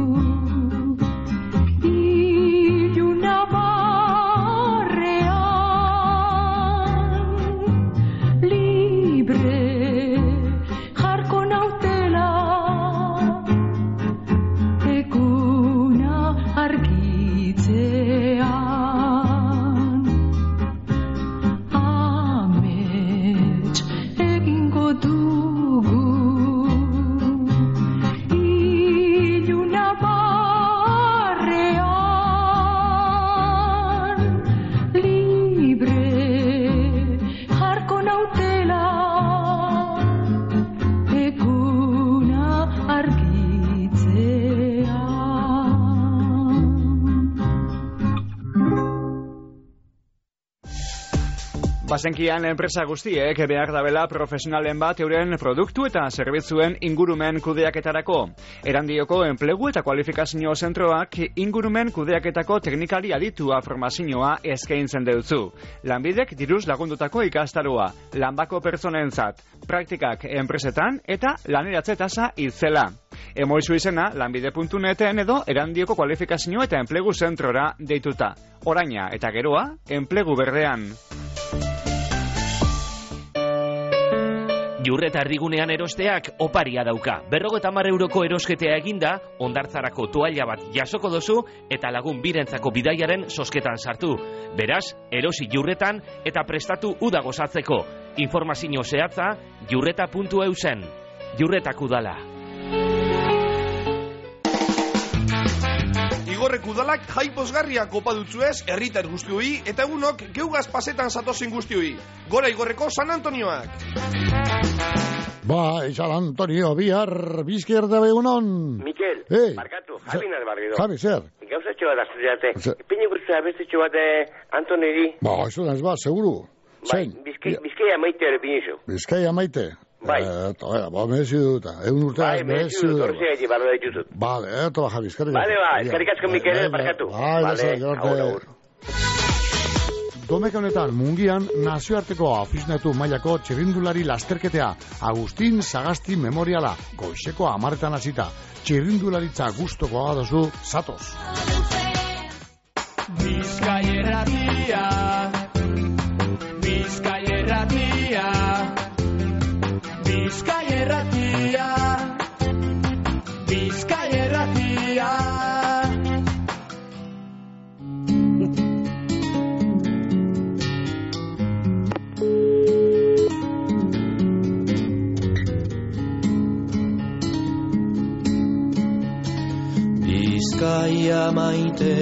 Bazenkian enpresa guztiek behar dabela profesionalen bat euren produktu eta zerbitzuen ingurumen kudeaketarako. Erandioko enplegu eta kualifikazio zentroak ingurumen kudeaketako teknikari aditua formazioa eskaintzen deutzu. Lanbidek diruz lagundutako ikastaroa, lanbako pertsonentzat, praktikak enpresetan eta laneratze tasa itzela. Emoizu izena lanbide.neten edo Erandioko kualifikazio eta enplegu zentrora deituta. Oraina eta geroa, enplegu berdean. Jurreta erdigunean erosteak oparia dauka. 50 euroko erosketea eginda, ondartzarako toalla bat jasoko dozu eta lagun birentzako bidaiaren sosketan sartu. Beraz, erosi Jurretan eta prestatu uda gozatzeko. Informazio zehatza jurreta.eusen. Jurretak udala. Igorrek udalak jai pozgarriak opa dutzuez herritar guztioi eta egunok geugaz pasetan zatozen guztioi. Gora Igorreko San Antonioak! Bai, San Antonio, bihar, bizkier da begunon. Mikel, barkatu, Javi nazbarrido. Javi, zer? Gauzatxo bat azteate. Pine gurtzea bestetxo bat Antoniri. Ba, eso da ez ba, seguru. Bai, Bizkaia maite ere pinizu. Bizkaia maite? Bai. Ba, merezi dut. Egun urteaz merezi dut. Bai, merezi dut, barro dituzut. Vale, eto ba, Javi, eskerrik. Vale, ba, eskerrik asko Mikel, barkatu. Vale, aur. domeka honetan mungian nazioarteko aficionatu mailako txirrindulari lasterketea Agustin Sagasti Memoriala goizeko 10 hasita. Txirrindularitza gustokoa duzu, zatoz. Bizkaierratia, Bizkaierratia, Bizkaierratia, Bizkaierratia. Bizkaia maite,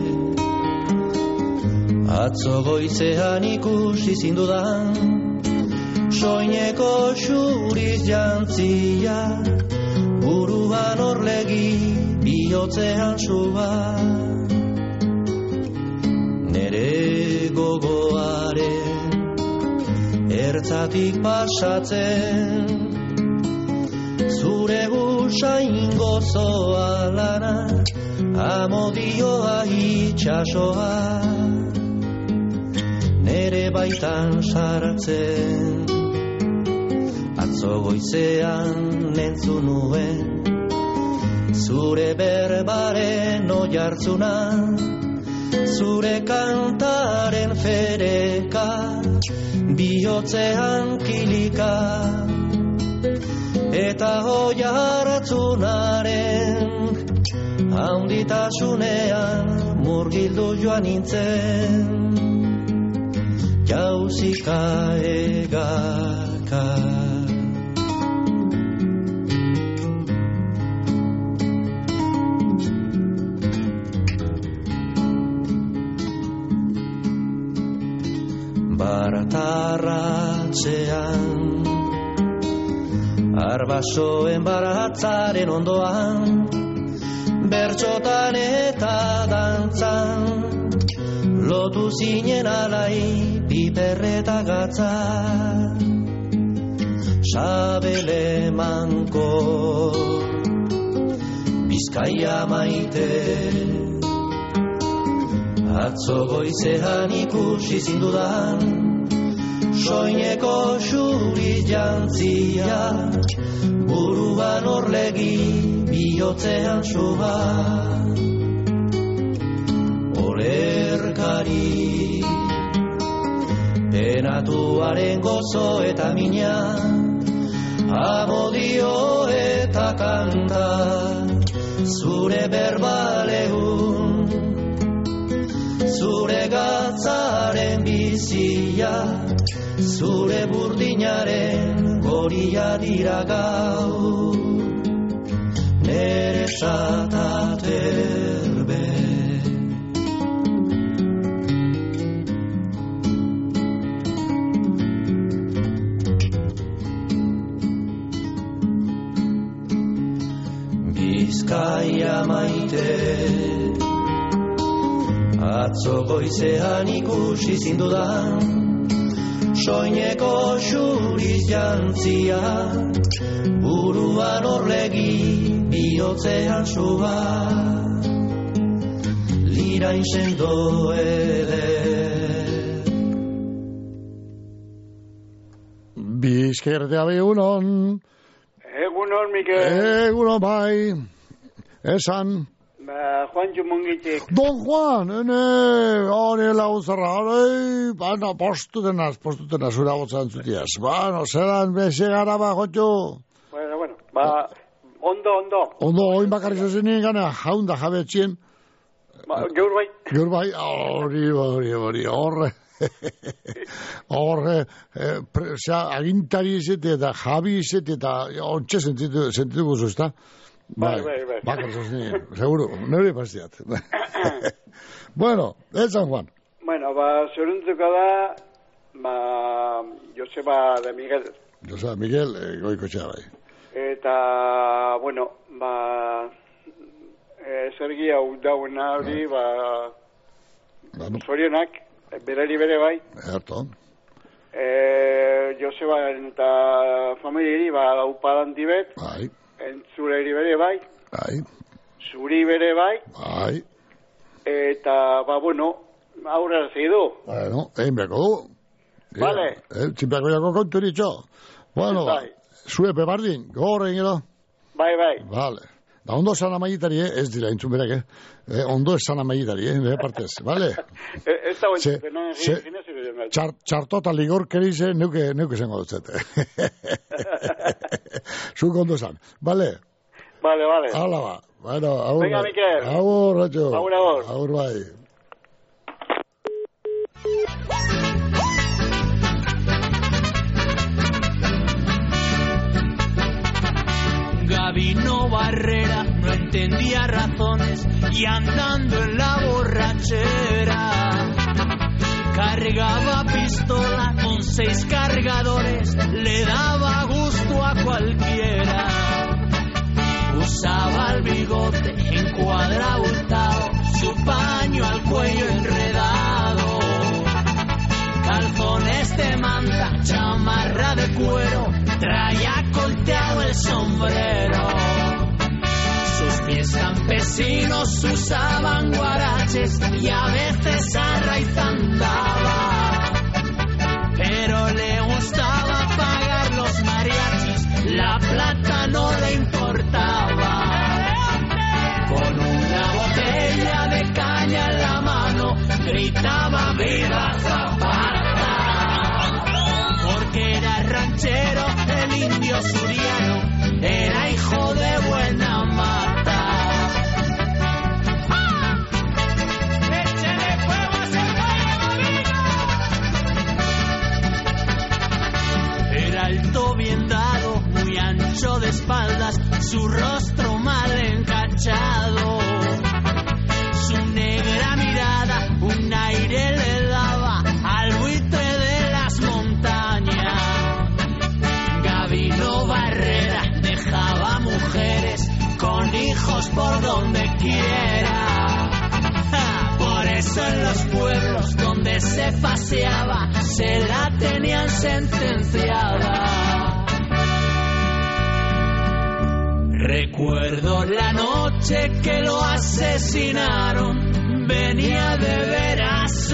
atzo goizean ikusi zindudan, soineko xuriz jantzia, buruan orlegi bihotzean suba. Nere gogoaren ertzatik pasatzen, zure usain gozoa lana, amodioa itxasoa, nere baitan sartzen. Atzo goizean entzun nuen, zure berbaren oihartzuna, zure kantaren fereka, bihotzean kilika, eta oihartzunaren haunditasunean murgildu joan nintzen, jauzika egaka. Baratarratzean, arbasoen baratzaren ondoan, bertxotan eta dantzan, lotu zinen alai piperreta gatza. Sabele manko, Bizkaia maite, atzo goizean ikusi zindudan, soineko xuriz jantzia, buruan orlegi bihotzean suba. Olerkari, penatuaren gozo eta mina, amodio eta kanta, zure berbalegun, zure gatzaren bizia, zure burdinaren goria dira gau, nere sataterbe. Bizkaia maite, atzo goizean ikusi zindudan, soineko xuriz jantzia, buruan orlegi bihotzean suba, lirain sendo ere. Bizkaierratia egunon. Egunon, Mikel. Egunon, bai. Esan. Juan Jumongitik. Don Juan, hori lauzarra, hori, postutenaz, zura botzan zutiaz. Zeran beze gara jotxu. Bueno, ondo. Ondo, oin bakarri zezenien gana, jaunda jabetxien. Gaur bai. Gaur bai, hori, horre, agintari izete eta jabi izete eta ontsa sentitu guzu, ezta? Bai. Bakarri zezenien, seguro, nire pastiat. Bueno, San Juan. Bueno, zoruntzuko da, Joseba de Miguel. Joseba Miguel, goikotxea bai. Eta, bueno, zergia dauna hori, zorionak, berari bere bai. Erto. Joseba eta familiari, daupadan tibet. Bai. Entzureri bere bai. Bai. Zuri bere bai. Bai. Eta, bueno, aurrera zidu. Bueno, egin behako du. Vale. Txinpeako jako konturitxo. Bueno, zue pebardin, gogorra ingero. Bai. Vale. Da ondo esan amaietari, ez dira intzun berak, ondo esan amaietari, nire partez, vale? Ez da guen, txarto eta ligor kerize, neuke zengo dutzete. Zuk ondo esan, vale? Vale. Hala ba. Bueno, agur. Venga, Mikel. Agur, Racho. Agur. Agur, bai. Gabino Barrera no entendía razones y andando en la borrachera cargaba pistola con 6 cargadores, le daba gusto a cualquiera. Usaba el bigote encuadrabultado, su paño al cuello enredado, calzones de manta, chamarra de cuero, traía colteado el sombrero. Sus pies campesinos usaban guaraches y a veces a raíz andaba, pero le gustaba pagar los mariachis, la plata no le importaba. Con una botella de caña en la mano gritaba viva Zapata, porque era ranchero, el indio suriano, era hijo de buena mata. ¡Échale fuego a ese fuego, era alto, bien dado, muy ancho de espaldas, su rostro mal encachado, su negra mirada, un aire le daba al buitre de las montañas. Gabino Barrera dejaba mujeres con hijos por donde quiera. Por eso en los pueblos donde se paseaba se la tenían sentenciada. Recuerdo la noche que lo asesinaron, venía de ver a su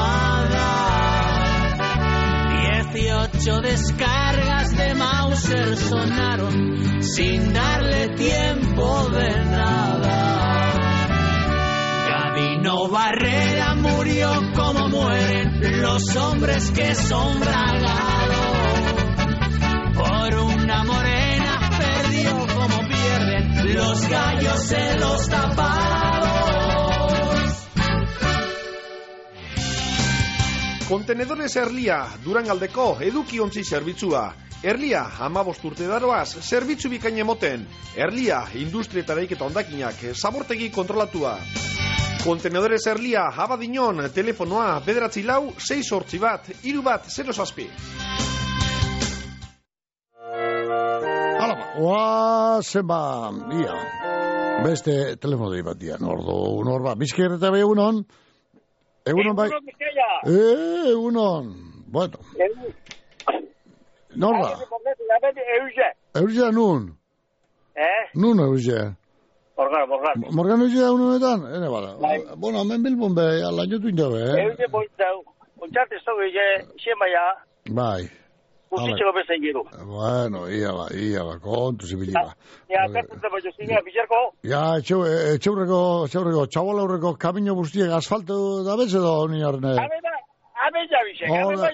amada. 18 descargas de Mauser sonaron sin darle tiempo de nada. Gabino Barrera murió como mueren los hombres que son bragados. Por una morena perdió como pierden los gallos en los tapados. Kontenedores Erlia, Durangaldeko edukiontzi zerbitzua. Erlia, 15 urte daroaz, zerbitzu bikain emoten. Erlia, industria eta eraiketa hondakinak, zabortegi kontrolatua. Kontenedores Erlia, Abadiñon, telefonoa, 944-681-317. Oazen ba, ia, beste telefono dei bat dian, nor ba, bizker eta bai egunon bai, egunon, bueno, nor ba, Euge nun, nun Euge, Morgan Euge da unonetan, ene bada, bueno, hemen Bilbon be, alainotu indabe, Euge boitau, ontzat ez dugu xemaia, bai, guztitzeko bezain gero. Bueno, iala, kontu zibiliba. Ja, kartuta baino zinea, bizarko? Ja, etxaurreko, txabola aurreko kamino guztiek asfalto da betze do, ni arne. Abe jabizek.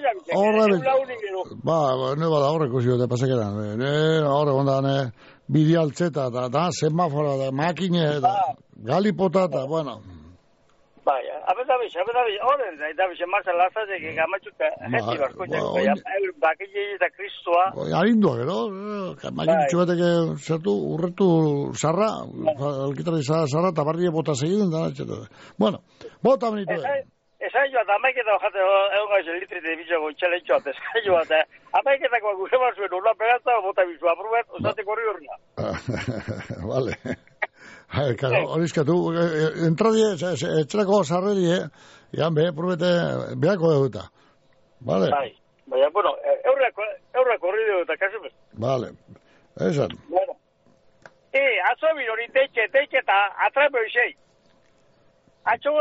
Ne bada horreko ziote pasakeran. Horre gondan, bidialtzeta, da, semafora, da, makine, da, galipota, da, bueno. Bai, abezabiz, horren, da bizen marza lazazek, gamatxuka, jenti barkotxak, bakile eta kristua. Arindua, gero, makintxu bateke zertu, urretu zarra, alkitarri zarra, eta barri bota segiden, da, etxeta. Bueno, bota benitu. Esan joat, amaiketa ojate, egon gaizen litrite bitxako txaletxoat, esan joat, amaiketako gure barzuen urla pegazta, bota bizu, aprobet, osateko horri horria. Vale. Horizkatu, entradie, etxerako zarreri, ean probete, behako eduta. Vale. Baina, bueno, eurrak horri eduta, kasumez. Vale, esan. Bueno. Atzo bin hori teike eta atrape hoxei.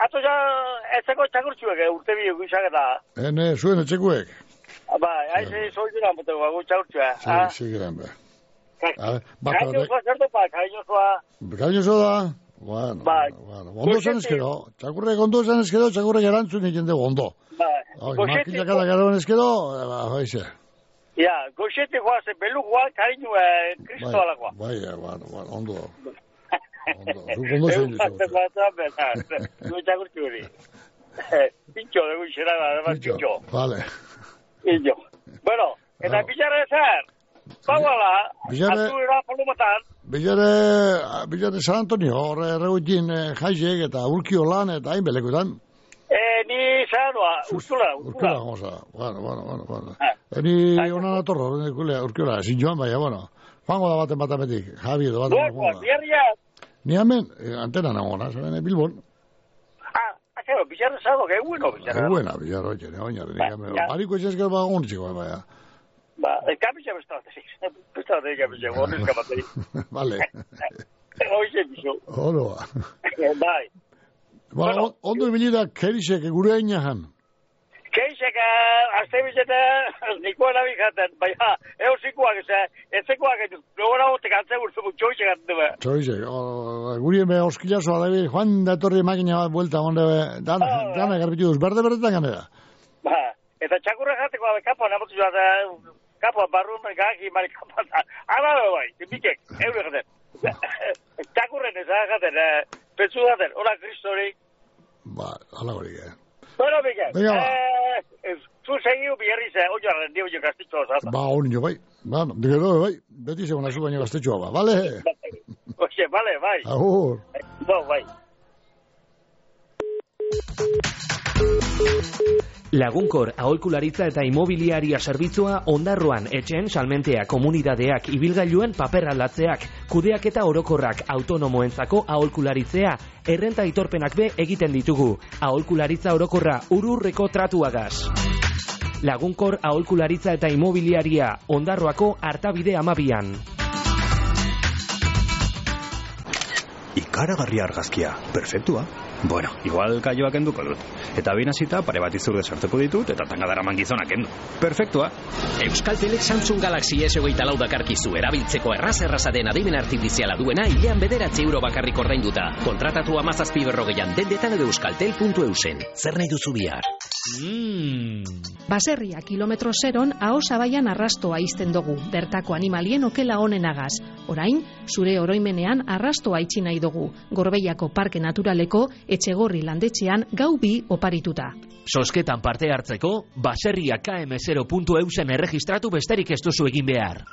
Atzo ja, etzeko txakurtxuek urte bi eguzak eta... Zuen etxekuek? Bai, haize zoizuran boteko gu txakurtxua. Sí, gran, be. Kainozoa zertu pa, kainozoa... Kainozoa da? Bueno, ondo zen ezkero. Txakurrek ondo zen ezkero, txakurrek erantzun egin dugu ondo. Makilak eta garen ezkero, haize. Ja, goxete guazen, belu guan, kainu kristoalakoa. Bai, ondo. Ondo zen duzu. Duen txakurtxu hori. Pintxo, dugu xerada, además pintxo. Vale. Pintxo. Bueno, eta pillarra ezer. Pauala, aturera polumatan. Bilare San Antonio, horre erregutin jaizek eta urkio lan eta hain belekutan. Ni zanoa, urkula. Goza, bueno. Ni honan atorro, urkio lan, ezin joan baina, bueno. Joango da baten batametik, Javi edo baten. Bierria. Ni hemen, antena nagona, zaben, Bilbon. Claro, Villarra zado, que es bueno, Villarra. Es buena, Villarra, oye, oña, bariko esaskar bagun txiko, baina. El kapitza besta de kapitza, gorriz kapateri. Vale. Oize, bizo. Oloa. Bai. Ondo ibilida kerisek gure ainahan. Kerisek, azte bizeta, nikoa nabi jaten, baina, eusikoak, etzekoak, nogora botek antzegu, txoizek atzen dugu. Txoizek, guri eme oskilazoa dabi, joan datorri makina bat buelta, dana garbitu duz, berde-berdetan ganera. Eta txakurra jateko, kapoa namotu joan, kapoa barrun, gaki, mari kapoa, ala bai, bikek, eure jaten. Txakurren ez jaten, petzu jaten, hola kristori. Ala hori, Bueno, Miguel, zu segiu biherrize, oiarren, dio gaztetxoa zata. Hori nio, bai. Gero, bai. Beti seguna zu baino gaztetxoa, ba. Vale? Oxe, vale, bai. Agur. Bai. Lagunkor aholkularitza eta imobiliaria zerbitzua Ondarroan etxen salmentea komunidadeak ibilgailuen paper aldatzeak, kudeaketa orokorrak autonomoentzako aholkularitzea, errenta aitorpenak be egiten ditugu. Aholkularitza orokorra ururreko tratuagaz. Lagunkor aholkularitza eta imobiliaria Ondarroako Artabide 12an. Ikaragarri argazkia, perfektua. Bueno, igual kaioak enduko dut. Eta binazita pare bat izurde sartuko ditut eta tangadara mangizonak endu. Perfektua. Euskaltelek Samsung Galaxy S24 dakarkizu erabiltzeko erraz den adimen artifiziala duena hilean 9 euro bakarrik ordainduta. Kontratatu 1740an dendetan edo euskaltel.eusen. Zer nahi duzu bihar? Baserria kilometro zeron ahosabaian arrastoa izten dugu, bertako animalien okela honenagaz. Orain, zure oroimenean arrastoa itxi nahi dugu, Gorbeiako Parke Naturaleko Etxegorri landetxean gau 2 oparituta. Sosketan parte hartzeko, baserria km0.eusen erregistratu besterik ez duzu egin behar.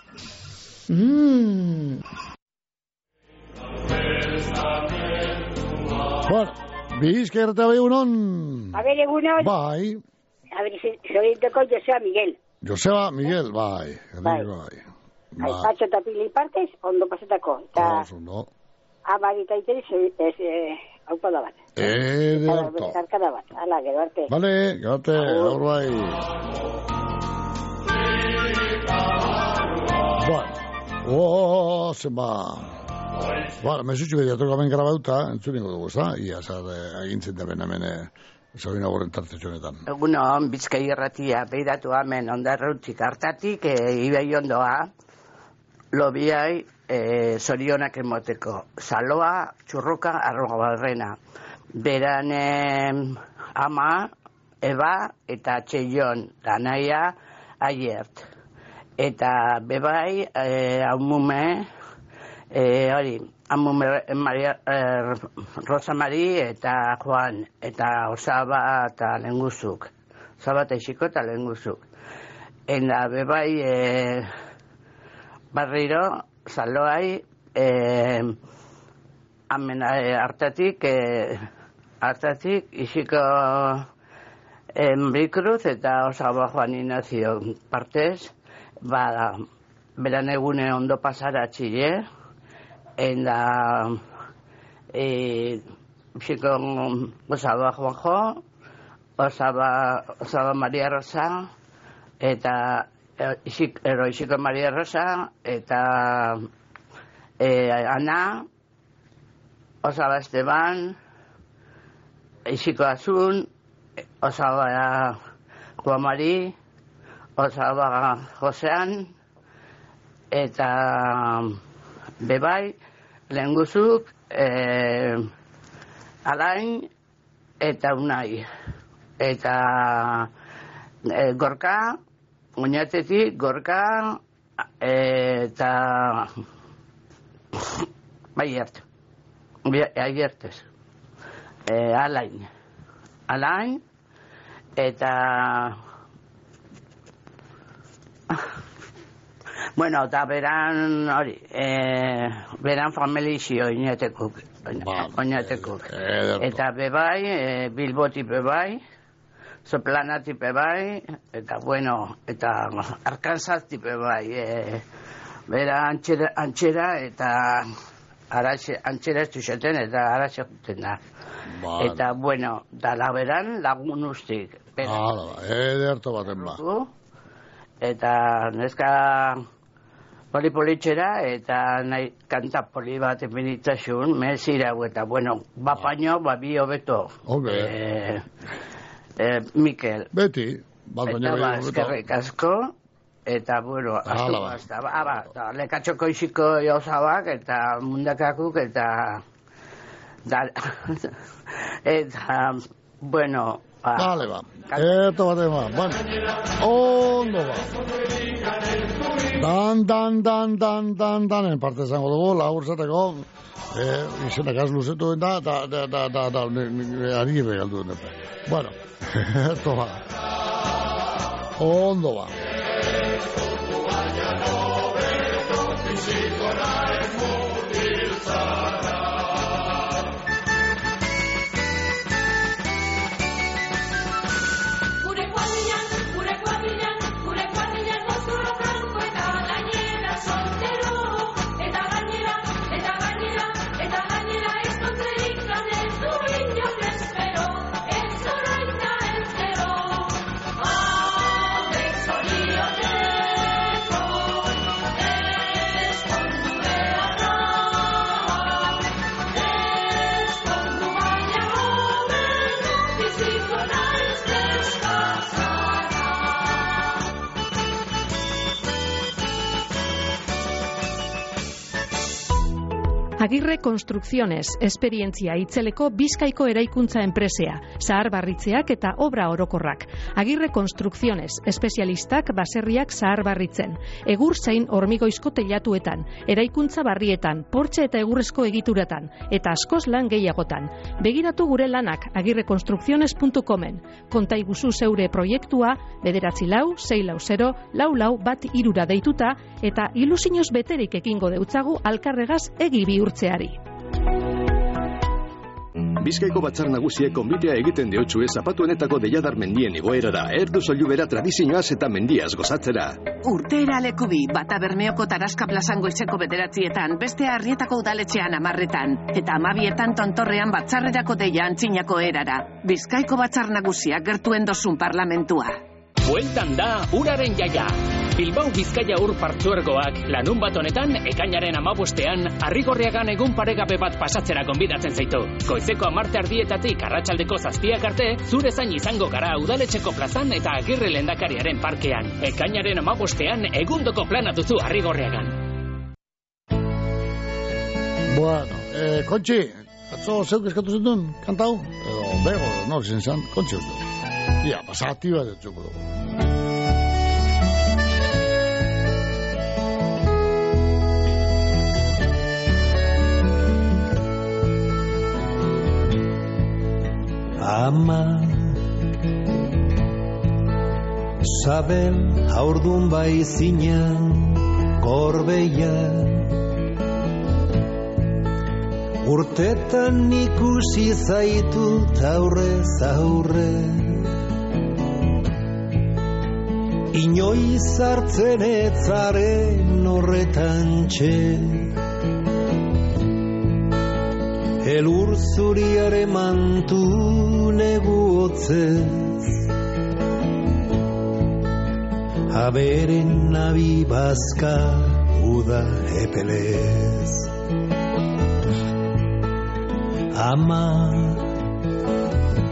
Bueno, bizkerta behunon. A ver, egunon. Bai. A ver, zorinteko Joseba Miguel. Joseba Miguel, bai. Bai. Aipatxo eta pili partez, ondo pasetako. Ondo. Amarita iteri, haupa da bat. Ederto. Zarkada bat, ala, gero arte. Vale, gero arte, aur bai. Bueno, zema. Bueno, mesutxu bediatuko hemen grabauta, entzulingo dugu, ezta? Ia, agintzen da ben hemen, Sabina Gorren tartetxonetan. Egunon, Bizkai Irratia, beiratu hemen ondarrautik hartatik, ibai ondoa, lobiai, zorionak emoteko. Saloa, txurruka, arroga barrena. Beran ama, eba, eta txeion, danaia, aiert. Eta bebai, haumume, hori, haumume Rosa Mari eta Juan, eta Osaba eta Lenguzuk. Osaba eta Isiko eta Lenguzuk. Eta bebai, barriro, saloai, hamen hartatik, Isiko Brikruz eta Osaba Juan Ignacio partez, beran egune ondo pasara txile, eta Isiko Osaba Juanjo, Osaba Maria Rosa, eta Isiko Maria Rosa, eta Ana, Osaba Esteban, Isiko Azun, osaba Juan Mari, osaba Josean, eta bebai, lehenguzuk, Alain, eta Unai. Eta Gorka, Oñatetik, Gorka, eta Aiertez. Alain, eta bueno, eta beran hori, beran familizio Oñatekuk. Eta bebai, Bilboti bebai, Soplanati bebai, eta bueno, eta Arkansasti bebai, bera antxera eta antxera estuxeten eta araxe juten da. Eta bueno, da laberan lagun ustik. Ederto baten ba. Eta neska polipolitxera eta nahi kanta poli bat eminitzasun, mezirau eta bueno, bapaino, bi hobeto. Mikel. Beti. Eta eskerrik asko. Eta, bueno, azta, lekatxoko iziko jauzabak, eta mundakakuk, eta, bueno, Vale, ba. Eto bat ema. Bueno, ondo ba. Dan, parte zango dugu, lagur zateko, izenak az luzetu da, ari regaldu den. Bueno, eto ba. Ondo ba. Agirre Construcciones, esperientzia itzeleko Bizkaiko eraikuntza enpresea, zaharbarritzeak eta obra orokorrak. Agirre Construcciones, espezialistak baserriak zaharbarritzen. Egur zein hormigoizko teilatuetan, eraikuntza barrietan, portxe eta egurrezko egituratan, eta askoz lan gehiagotan. Begiratu gure lanak agirreconstrucciones.comen. Konta iguzu zeure proiektua, 946404413 deituta, eta ilusinoz beterik ekingo deutzagu alkarregaz egi bihurtzeari. Bizkaiko batzar nagusiek konbitea egiten diotxue zapatuenetako deiadar mendien igoerara, erdu soilubera tradizioaz eta mendiaz gozatzera. Urteera leku bi, bata Bermeoko Taraska plazan goizeko 9:00, beste Arrietako udaletxean 10:00, eta 12:00 tontorrean batzarrerako deia antzinako erara. Bizkaiko batzar nagusiak gertuen dozun parlamentua. Bueltan da uraren jaia. Bilbao Bizkaia ur partzuergoak lanun bat honetan ekainaren 15ean Arrigorriagan egun paregabe bat pasatzera gonbidatzen zaitu. Goizeko 10:00 arratsaldeko 7:00 arte zure zain izango gara udaletxeko plazan eta Agirre lehendakariaren parkean. Ekainaren 15ean egundoko plana duzu Arrigorriagan. Bueno, Kontxi, atzo zeuk eskatu zentun, kantau? Edo, bego, no, zinzan, Kontxi uste. Ia, pasati bat etxuko dugu. Ama Sabel haurdun bai zinan Gorbeia Urtetan ikusi zaitut aurrez aurre Inoiz hartzen etzaren horretan txe Elur zuriare mantu negu hotzez Aberen nabi bazka uda epelez Ama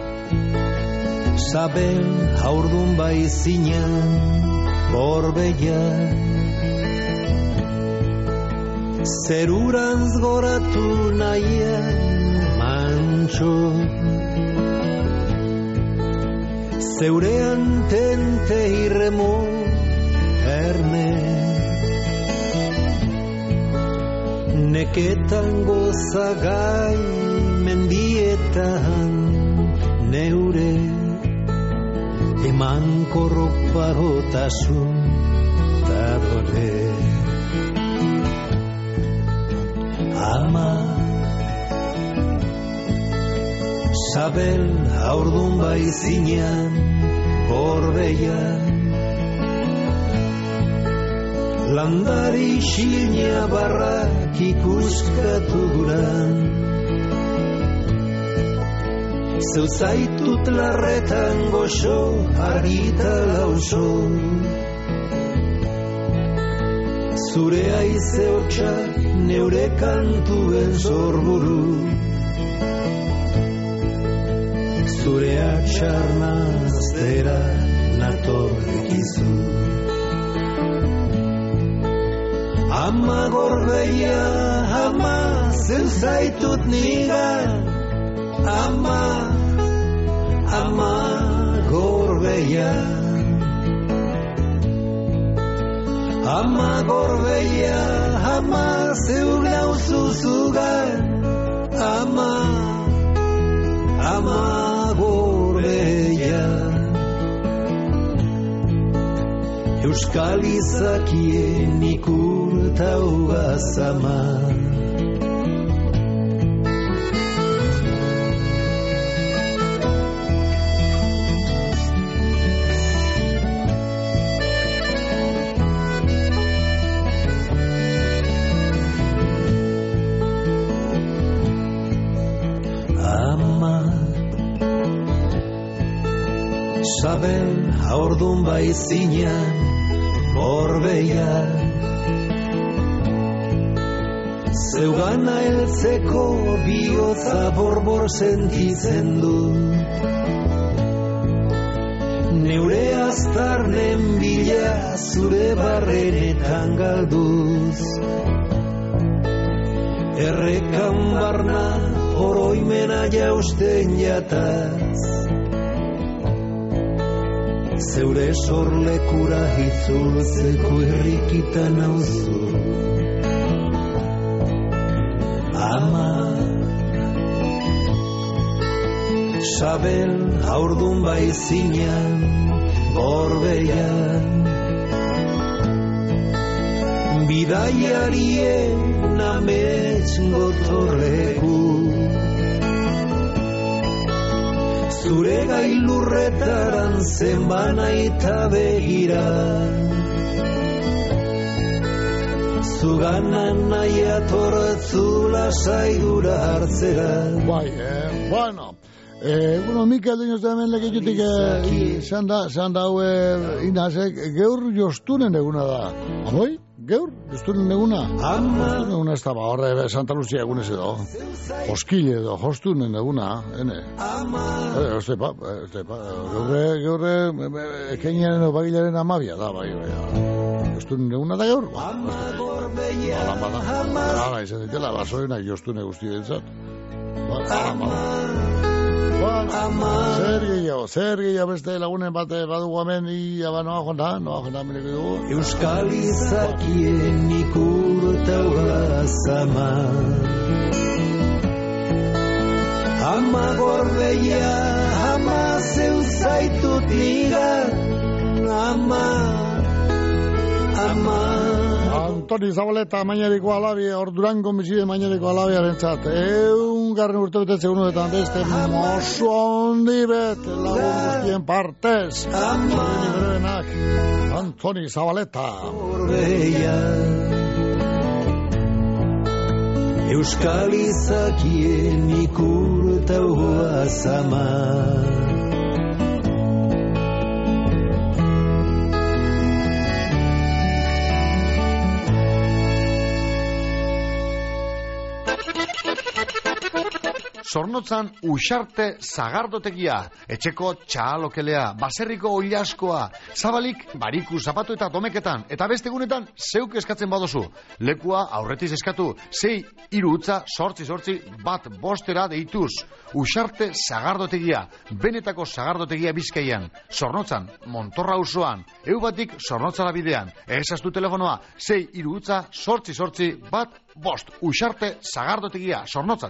Sabel haurdun baizinan borbeia zerurantz goratu nahian mantxo zeurean tente irremo erne neketan gozagai mendietan neure eman korropagotasun tabore ama Sabel haurdun baizinan gorbeia landari xilina barrak ikuskatu guran zeu zaitut larretan goxo argita lauso zure aize hotxak neure kantuen zorburu zure atxarnaztera natorrekizu ama gorbeia ama zeu zaitut nigan ama gorbeia ama gorbeia ama zeu nauzuzugan ama gorbeia Euskal izakien ikurtau gazama Sabel haurdun baizinan borbeia zeugana heltzeko bihotza borbor sentitzen du neure aztarnen bila zure barrenetan galduz errekan barna oroimena jausten jataz zeure sorlekura itzultzeko irrikitan nauzu ama Sabel haurdun baizinan gorbeia bidaiarien amets gotorleku zure gailurretaran zenbana eta begira zuganan nahi atortzula saidura hartzera bueno bueno, Mikel Duñoz da hemen lekitutik zehan da haue inazek geur jostunen eguna da amoi? Geur? Jostunen eguna? Jostunen eguna ez da horre Santa Lucia egunez edo Oskile edo jostunen eguna ene geurre ekeinaren o bagilaren amabia da jostunen eguna da geur ala izan ditela basoenak jostune guzti dintzat zer gehiago beste lagunen bate badugu hemen noa jonda meneko dugu Euskal izakien ikurtau gazama ama gorbeia ama zeu zaitut nigan ama Antoni Zabaleta maineriko alabi, hor Durango bizide maineriko alabiarentzat. Garren urte betetze unuetan beste mozo handi bet lagun guztien partez. Antoni Zabaleta. Euskal izakien ikurtau azama. Zornotzan Uxarte Zagardotegia, etxeko txalokelea, baserriko oilaskoa, zabalik bariku zapatu eta domeketan, eta beste egunetan zeuk eskatzen badozu. Lekua aurretiz eskatu, 6-3-8-8-1 deituz. Uxarte Zagardotegia, benetako Zagardotegia Bizkaian, Zornotzan, Montorra auzoan, eubatik Zornotzara bidean. Ezaztu telefonoa, 6-3-8-8-1 Uxarte Zagardotegia, Zornotzan.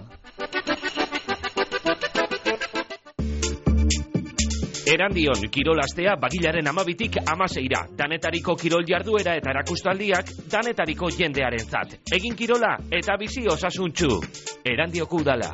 Erandion, kirolastea bagilaren 12tik 16ra. Danetariko kirol jarduera eta erakustaldiak danetariko jendearentzat. Egin kirola eta bizi osasuntsu. Erandioko udala.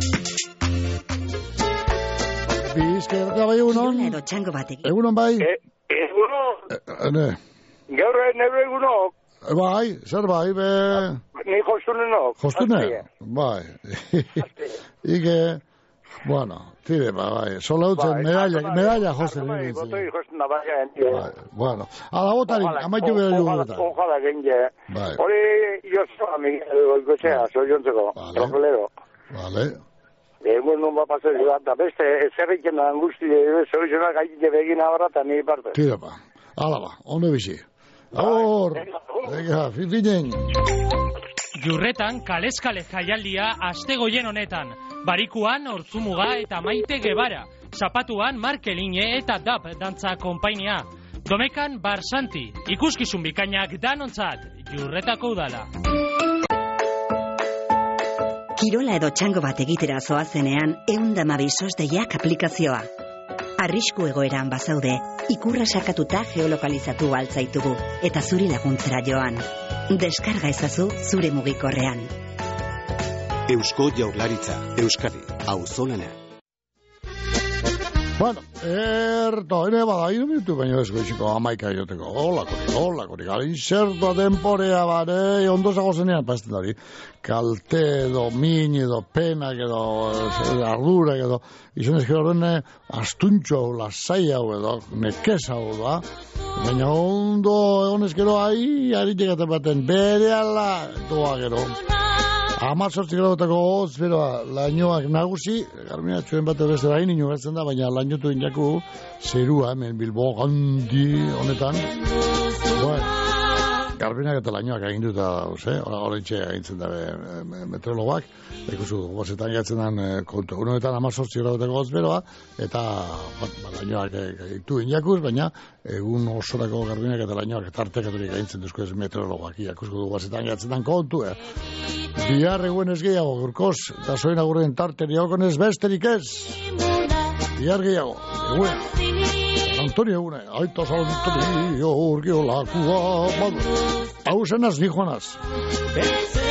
Bizkerta bai egunon. Egunon bai. Egunon. Gaur nebre egunon. Bai, zer bai, be... Ni jostunenok. Jostune? Bai. Ike... Bueno, tire, bai, sola utzen medalla josten. Bai, botoi josten da, bai. Bueno, ala botarik, amaitu behar jugu eta. Ojala genge. Hori, Joshua Miguel Goicoechea, soiontzeko, rokolero. Vale. Egun non bat paseo bat, da beste, zerriken angusti, soizionak gaitike begin abara, eta ni parte. Tire, ba, ala ba, ondo bizi. Hor, venga, fin. Jurretan, kaleskale jaialdia astegoien honetan. Barikuan, Ortzumuga eta Maite Gebara. Zapatuan, Markeline eta Dap dantza konpainia. Domekan, Barsanti. Ikuskizun bikainak danontzat. Jurretako udala. Kirola edo txango bat egitera zoazenean, 112 SOS-deiak aplikazioa. Arrisku egoeran bazaude, ikurra sakatuta geolokalizatu altzaitugu, eta zuri laguntzera joan. Deskarga ezazu zure mugikorrean. Eusko Jaurlaritza, Euskadi, auzolana. Bueno, ene bada, 2 minutu baino ez goiziko 11 joteko. Holakorik, insertoa denporea bare, ondo zago zenean, paesten hori. Kalte edo, min edo, penak edo, ardura edo, izanez gero horren astuntxo hau, lasai hau edo, nekez hau da. Baina ondo egonez gero aritek baten, bere ala doa gero. 18 gradotako hotz, beroa, lainoak nagusi, Garbina txuen bat beste bain ino gertzen da, baina lainotu inaku zerua, hemen Bilbo gandi honetan. Bueno, Garbinak eta lainoak aginduta dauz, horrentxe agintzen dabe meteorologoak, ikusu, gozetan gatzen den kontu. Unoetan 18 gradotako hotz beroa, eta lainoak agintu inakuz, baina egun osorako Garbinak eta lainoak tartekaturik agintzen duzko ez meteorologoak, ikusko du gozetan gatzen den kontu, Bihar eguen ez gehiago, gurkoz, eta zoin agurren tarteri haukonez besterik ez. Bihar gehiago, eguen. Antonio egune, aita Antonio, urgio lakua, hau zenaz, ni joanaz.